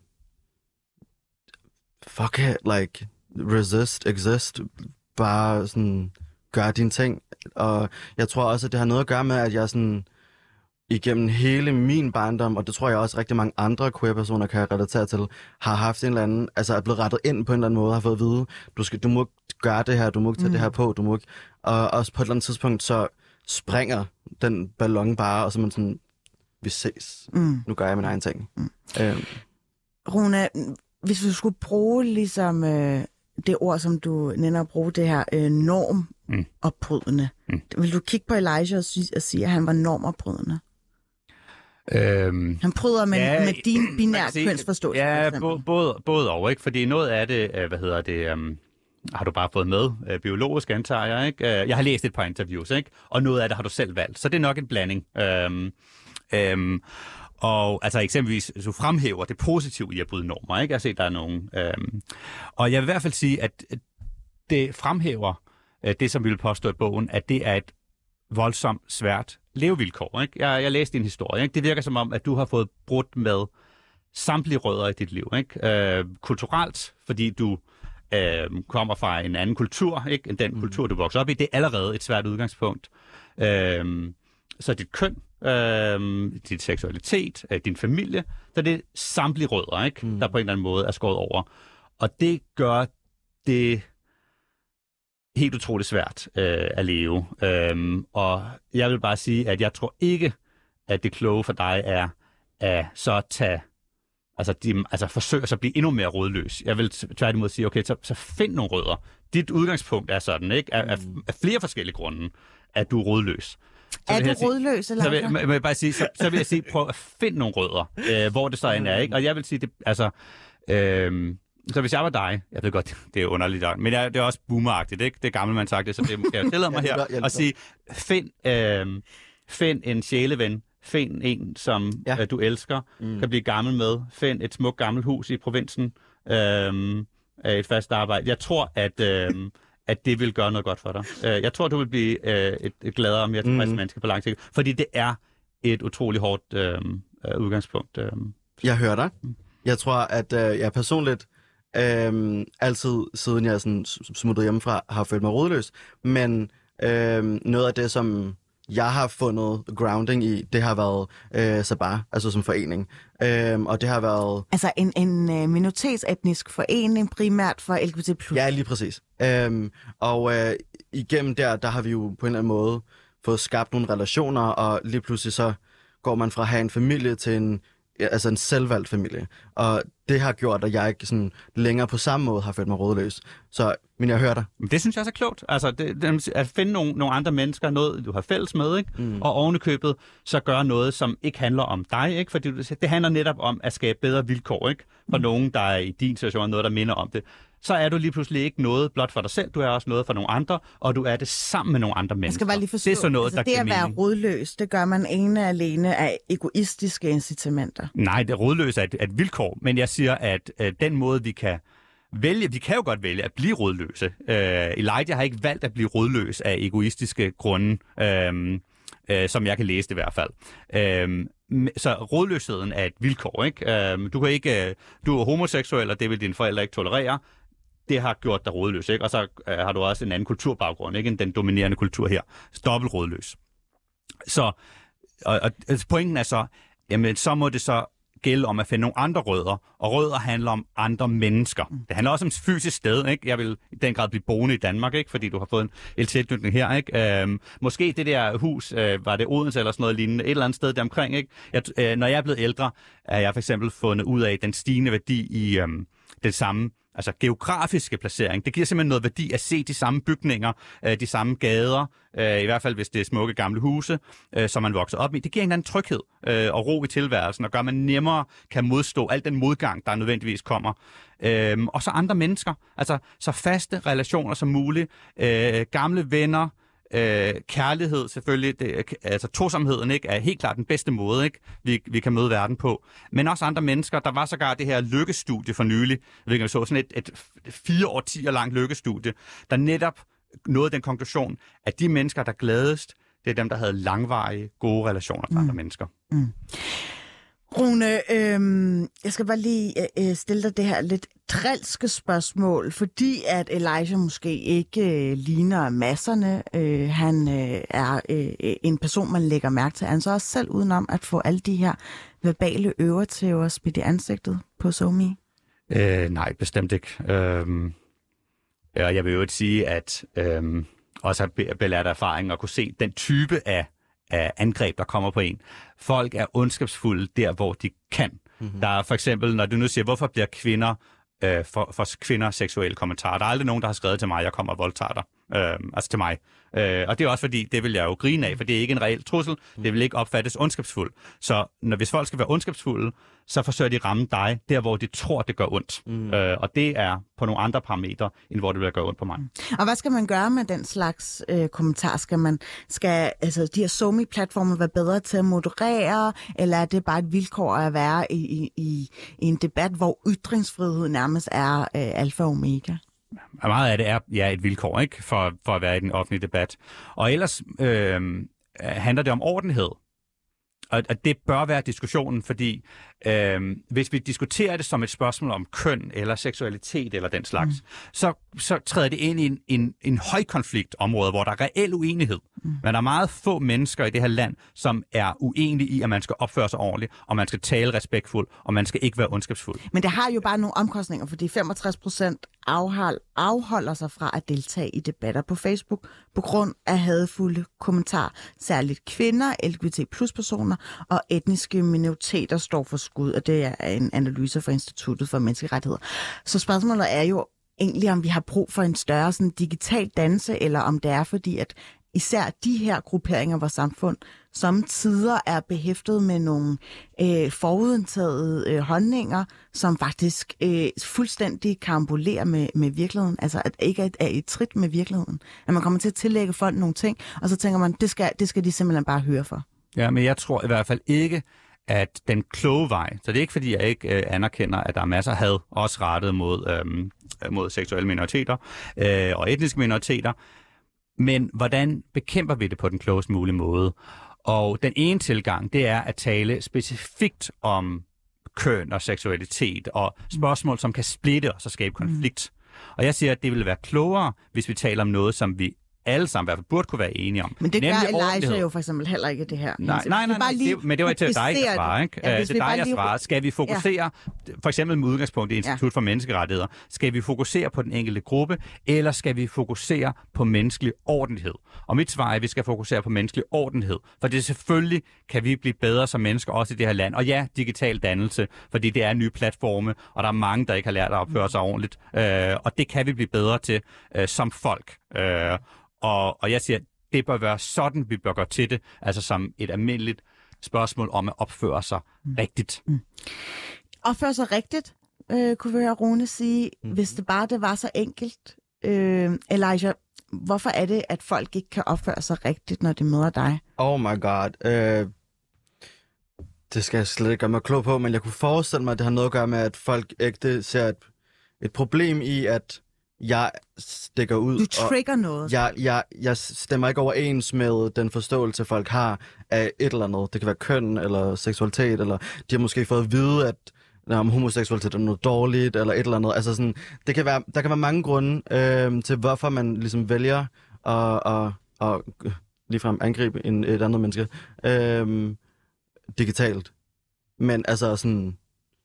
fuck it, like, resist, exist, bare sådan, gør dine ting. Og jeg tror også, at det har noget at gøre med, at jeg sådan igennem hele min barndom, og det tror jeg også rigtig mange andre queer-personer kan relatere til, har haft en eller anden, altså er blevet rettet ind på en eller anden måde, har fået at vide, du må gøre det her, du må ikke tage det her på, du må ikke. Og også på et eller andet tidspunkt, så springer den ballon bare, og så er man sådan, vi ses. Nu gør jeg min egen ting. Rune, hvis du skulle bruge ligesom det ord, som du netop bruger, det her normoprydende. Vil du kigge på Elijah og sige, at han var normoprydende? Han bryder med din binære kønsforståelse. Ja, både og, ikke? Fordi noget af det, har du bare fået med biologisk, antager jeg, ikke? Jeg har læst et par interviews, ikke? Og noget af det har du selv valgt. Så det er nok en blanding. Og altså eksempelvis, du fremhæver det positive i at bryde normer, ikke? Jeg har set, der er nogen. Og jeg vil i hvert fald sige, at det fremhæver det, som vi vil påstå i bogen, at det er et voldsomt svært levevilkår, ikke? Jeg læste din historie, ikke? Det virker som om, at du har fået brudt med samtlige rødder i dit liv, ikke? Kulturelt, fordi du kommer fra en anden kultur, ikke? End den kultur, du vokser op i. Det er allerede et svært udgangspunkt. Så dit køn, din seksualitet, din familie, så det er samtlige rødder, ikke? Der på en eller anden måde er skåret over. Og det gør det helt utroligt svært at leve. Og jeg vil bare sige, at jeg tror ikke, at det kloge for dig er at så tage, forsøge at blive endnu mere rådløs. Jeg vil tværtimod sige, okay, så find nogle rødder. Dit udgangspunkt er sådan, ikke? Af flere forskellige grunde, at du er rådløs. Er du rådløs, eller så vil jeg bare sige, så vil jeg sige, prøv at finde nogle rødder, hvor det så end er, ikke? Og jeg vil sige, så hvis jeg var dig, jeg ved godt, det er underligt, men det er også boomeragtigt, ikke? Det er gammelt, sagt det, så det måske jeg tillade mig her at sige, find en sjæleven, find en, som du elsker, kan blive gammel med, find et smukt gammelt hus i provinsen, et fast arbejde. Jeg tror, at det vil gøre noget godt for dig. Jeg tror, du vil blive et gladere og mere tilfreds menneske på lang sigt, fordi det er et utroligt hårdt udgangspunkt. Jeg hører dig. Jeg tror, at jeg personligt altid, siden jeg sådan smuttede hjemmefra, har følt mig rådløs. Men noget af det, som jeg har fundet grounding i, det har været Sabar, altså som forening. Og det har været... Altså en minoritetsetnisk forening primært for LGBT+. Ja, lige præcis. Igennem der har vi jo på en eller anden måde fået skabt nogle relationer, og lige pludselig så går man fra at have en familie til en selvvalgt familie. Og det har gjort, at jeg ikke sådan længere på samme måde har følt mig rådløs. Men jeg hører dig. Det synes jeg også er klogt. Altså, at finde nogle andre mennesker, noget du har fælles med, ikke? Og ovenikøbet så gøre noget, som ikke handler om dig, ikke? Fordi det handler netop om at skabe bedre vilkår, ikke? For nogen, der er i din situation, noget, der minder om det. Så er du lige pludselig ikke noget blot for dig selv, du er også noget for nogle andre, og du er det sammen med nogle andre mennesker. Jeg skal bare lige forstå, det er sådan noget, der det at være rådløs, det gør man alene af egoistiske incitamenter. Nej, det rådløs er et vilkår, men jeg siger, at den måde, vi kan jo godt vælge at blive rådløse. Elijah har ikke valgt at blive rådløs af egoistiske grunde, som jeg kan læse det i hvert fald. Så rådløsheden er et vilkår, ikke? Du er homoseksuel, og det vil dine forældre ikke tolerere. Det har gjort dig rådløs, ikke? Og så har du også en anden kulturbaggrund, ikke? End den dominerende kultur her. Dobbelt rådløs. Så og pointen er så, jamen så må det så gælde om at finde nogle andre rødder, og rødder handler om andre mennesker. Det handler også om et fysisk sted, ikke? Jeg vil i den grad blive boende i Danmark, ikke? Fordi du har fået en tilknytning her, ikke? Måske det der hus, var det Odense eller sådan noget lignende, et eller andet sted deromkring, ikke? Når jeg er blevet ældre, er jeg for eksempel fundet ud af den stigende værdi i den samme geografiske placering. Det giver simpelthen noget værdi at se de samme bygninger, de samme gader, i hvert fald hvis det er smukke gamle huse, som man vokser op i. Det giver en eller anden tryghed og ro i tilværelsen, og gør, at man nemmere kan modstå al den modgang, der nødvendigvis kommer. Og så andre mennesker, altså så faste relationer som muligt, gamle venner, kærlighed selvfølgelig, tosomheden, ikke, er helt klart den bedste måde, ikke, vi kan møde verden på. Men også andre mennesker. Der var sågar det her lykkestudie for nylig, vi så sådan et 4 årtier langt lykkestudie, der netop nåede den konklusion, at de mennesker, der gladest, det er dem, der havde langvarige, gode relationer til andre mennesker. Rune, jeg skal bare lige stille dig det her lidt drilske spørgsmål, fordi at Elijah måske ikke ligner masserne. Han er en person, man lægger mærke til. Han så også selv udenom at få alle de her verbale øretæver smidt i ansigtet på SoMe? Nej, bestemt ikke. Jeg vil jo ikke sige, at også har belært erfaring at kunne se den type af angreb, der kommer på en. Folk er ondskabsfulde der, hvor de kan. Der er for eksempel, når du nu siger, hvorfor bliver kvinder for kvinder seksuelle kommentarer. Der er aldrig nogen, der har skrevet til mig, jeg kommer og voldtager dig. Altså til mig. Og det er også fordi, det vil jeg jo grine af, for det er ikke en reel trussel. Det vil ikke opfattes ondskabsfuldt. Så hvis folk skal være ondskabsfulde, så forsøger de at ramme dig, der hvor de tror, det gør ondt. Og det er på nogle andre parametre, end hvor det vil gøre ondt på mig. Og hvad skal man gøre med den slags kommentar? Skal de her SoMe-platformer være bedre til at moderere, eller er det bare et vilkår at være i en debat, hvor ytringsfrihed nærmest er alfa og omega? Meget af det er et vilkår, ikke, for at være i den offentlige debat. Og ellers handler det om ordenhed. Og det bør være diskussionen, fordi hvis vi diskuterer det som et spørgsmål om køn eller seksualitet eller den slags, så træder det ind i en højkonfliktområde, hvor der er reel uenighed. Men der er meget få mennesker i det her land, som er uenige i, at man skal opføre sig ordentligt, og man skal tale respektfuldt, og man skal ikke være ondskabsfuld. Men det har jo bare nogle omkostninger, fordi 65% afholder sig fra at deltage i debatter på Facebook på grund af hadefulde kommentarer. Særligt kvinder, LGBT+-personer og etniske minoriteter står for skud, og det er en analyse fra Instituttet for Menneskerettigheder. Så spørgsmålet er jo egentlig, om vi har brug for en større sådan, digital dannelse, eller om det er fordi, at især de her grupperinger af vores samfund samtidig er behæftet med nogle forudindtagede holdninger, som faktisk fuldstændig karambolerer med virkeligheden. Altså at ikke er i trit med virkeligheden. At man kommer til at tillægge folk nogle ting, og så tænker man, det skal de simpelthen bare høre for. Ja, men jeg tror i hvert fald ikke, at den kloge vej, så det er ikke fordi, jeg ikke anerkender, at der er masser af had, også rettet mod seksuelle minoriteter og etniske minoriteter, men hvordan bekæmper vi det på den klogest mulige måde? Og den ene tilgang, det er at tale specifikt om køn og seksualitet og spørgsmål, som kan splitte os og skabe konflikt. Og jeg siger, at det ville være klogere, hvis vi taler om noget, som vi alle sammen i hvert fald burde kunne være enige om. Men det gør Elijah jo for eksempel heller ikke det her. Nej, men det var til dig at svare, ikke? Ja, det er dig at svare. Skal vi fokusere, for eksempel med udgangspunkt i Institut for Menneskerettigheder, skal vi fokusere på den enkelte gruppe, eller skal vi fokusere på menneskelig ordentlighed? Og mit svar er, at vi skal fokusere på menneskelig ordentlighed, for det selvfølgelig kan vi blive bedre som mennesker, også i det her land. Og ja, digital dannelse, fordi det er nye platforme, og der er mange, der ikke har lært at opføre sig ordentligt. Og det kan vi blive bedre til som folk. Og jeg siger, at det bør være sådan, vi bør gå til det, altså som et almindeligt spørgsmål om at opføre sig rigtigt. Opføre sig rigtigt, kunne vi høre Rune sige, hvis det var så enkelt. Elijah, hvorfor er det, at folk ikke kan opføre sig rigtigt, når de møder dig? Oh my god. Det skal jeg slet ikke gøre mig klog på, men jeg kunne forestille mig, at det har noget at gøre med, at folk ægte ser et problem i, at jeg stikker ud. Du trigger noget. Jeg stemmer ikke overens med den forståelse, folk har af et eller andet. Det kan være køn eller seksualitet, eller de har måske fået at vide, at om homoseksualitet er noget dårligt, eller et eller andet. Altså sådan, der kan være mange grunde til, hvorfor man ligesom vælger at ligefrem angribe et andet menneske digitalt. Men altså sådan,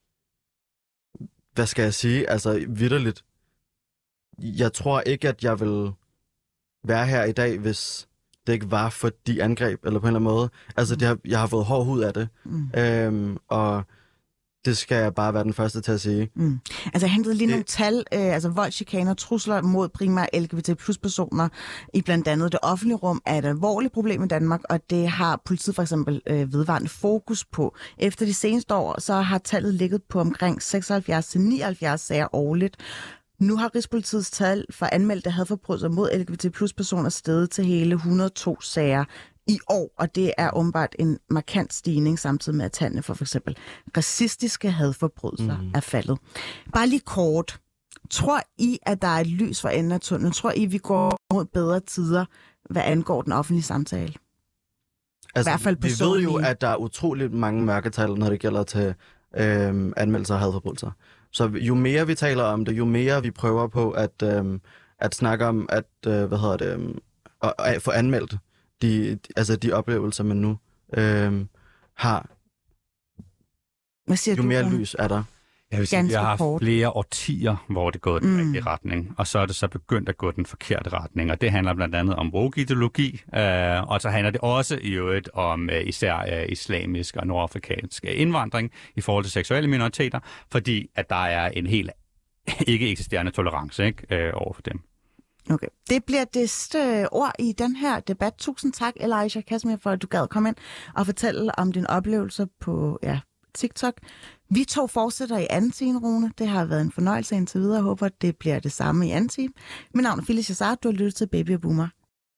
hvad skal jeg sige? Altså vitterligt. Jeg tror ikke, at jeg vil være her i dag, hvis det ikke var for de angreb, eller på en eller anden måde. Altså, jeg har fået hård hud af det. Og det skal jeg bare være den første til at sige. Altså, jeg hentede lige nogle tal. Altså, vold, chikaner, trusler mod primært LGBT+-personer i blandt andet det offentlige rum er et alvorligt problem i Danmark, og det har politiet for eksempel vedvarende fokus på. Efter de seneste år, så har tallet ligget på omkring 76-79 sager årligt. Nu har Rigspolitiets tal for anmeldte hadforbrydelser mod LGBT+-personer steget til hele 102 sager i år, og det er åbenbart en markant stigning, samtidig med at tallene for eksempel racistiske hadforbrydelser er faldet. Bare lige kort. Tror I, at der er et lys for enden af tunnelen? Tror I, vi går mod bedre tider, hvad angår den offentlige samtale? Altså, i hvert fald vi ved jo, at der er utroligt mange mørketal, når det gælder til anmeldelser af hadforbrydelser. Så jo mere vi taler om det, jo mere vi prøver på at snakke om, at at få anmeldt de oplevelser, man nu har. Hvad siger jo mere lys er der. Jeg vil sige, vi har haft flere årtier, hvor det er gået den rigtige retning, og så er det så begyndt at gå den forkerte retning, og det handler blandt andet om woke-ideologi, og så handler det også i øvrigt om især islamisk og nordafrikansk indvandring i forhold til seksuelle minoriteter, fordi at der er en helt ikke eksisterende tolerance over for dem. Okay. Det bliver det sidste ord i den her debat. Tusind tak, Elijah Kazimir, for at du gad komme ind og fortælle om dine oplevelser på TikTok. Vi to fortsætter i anden time, Rune. Det har været en fornøjelse indtil videre. Jeg håber, at det bliver det samme i anden time. Mit navn er Phyllis Jassar. Du har lyttet til Baby og Boomer.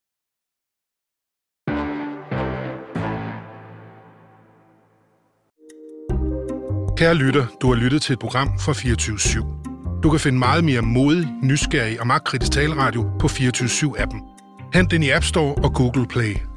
Kære lytter, du har lyttet til et program fra 24/7. Du kan finde meget mere modig, nysgerrig og magtkritisk taleradio på 24/7-appen. Hent den i App Store og Google Play.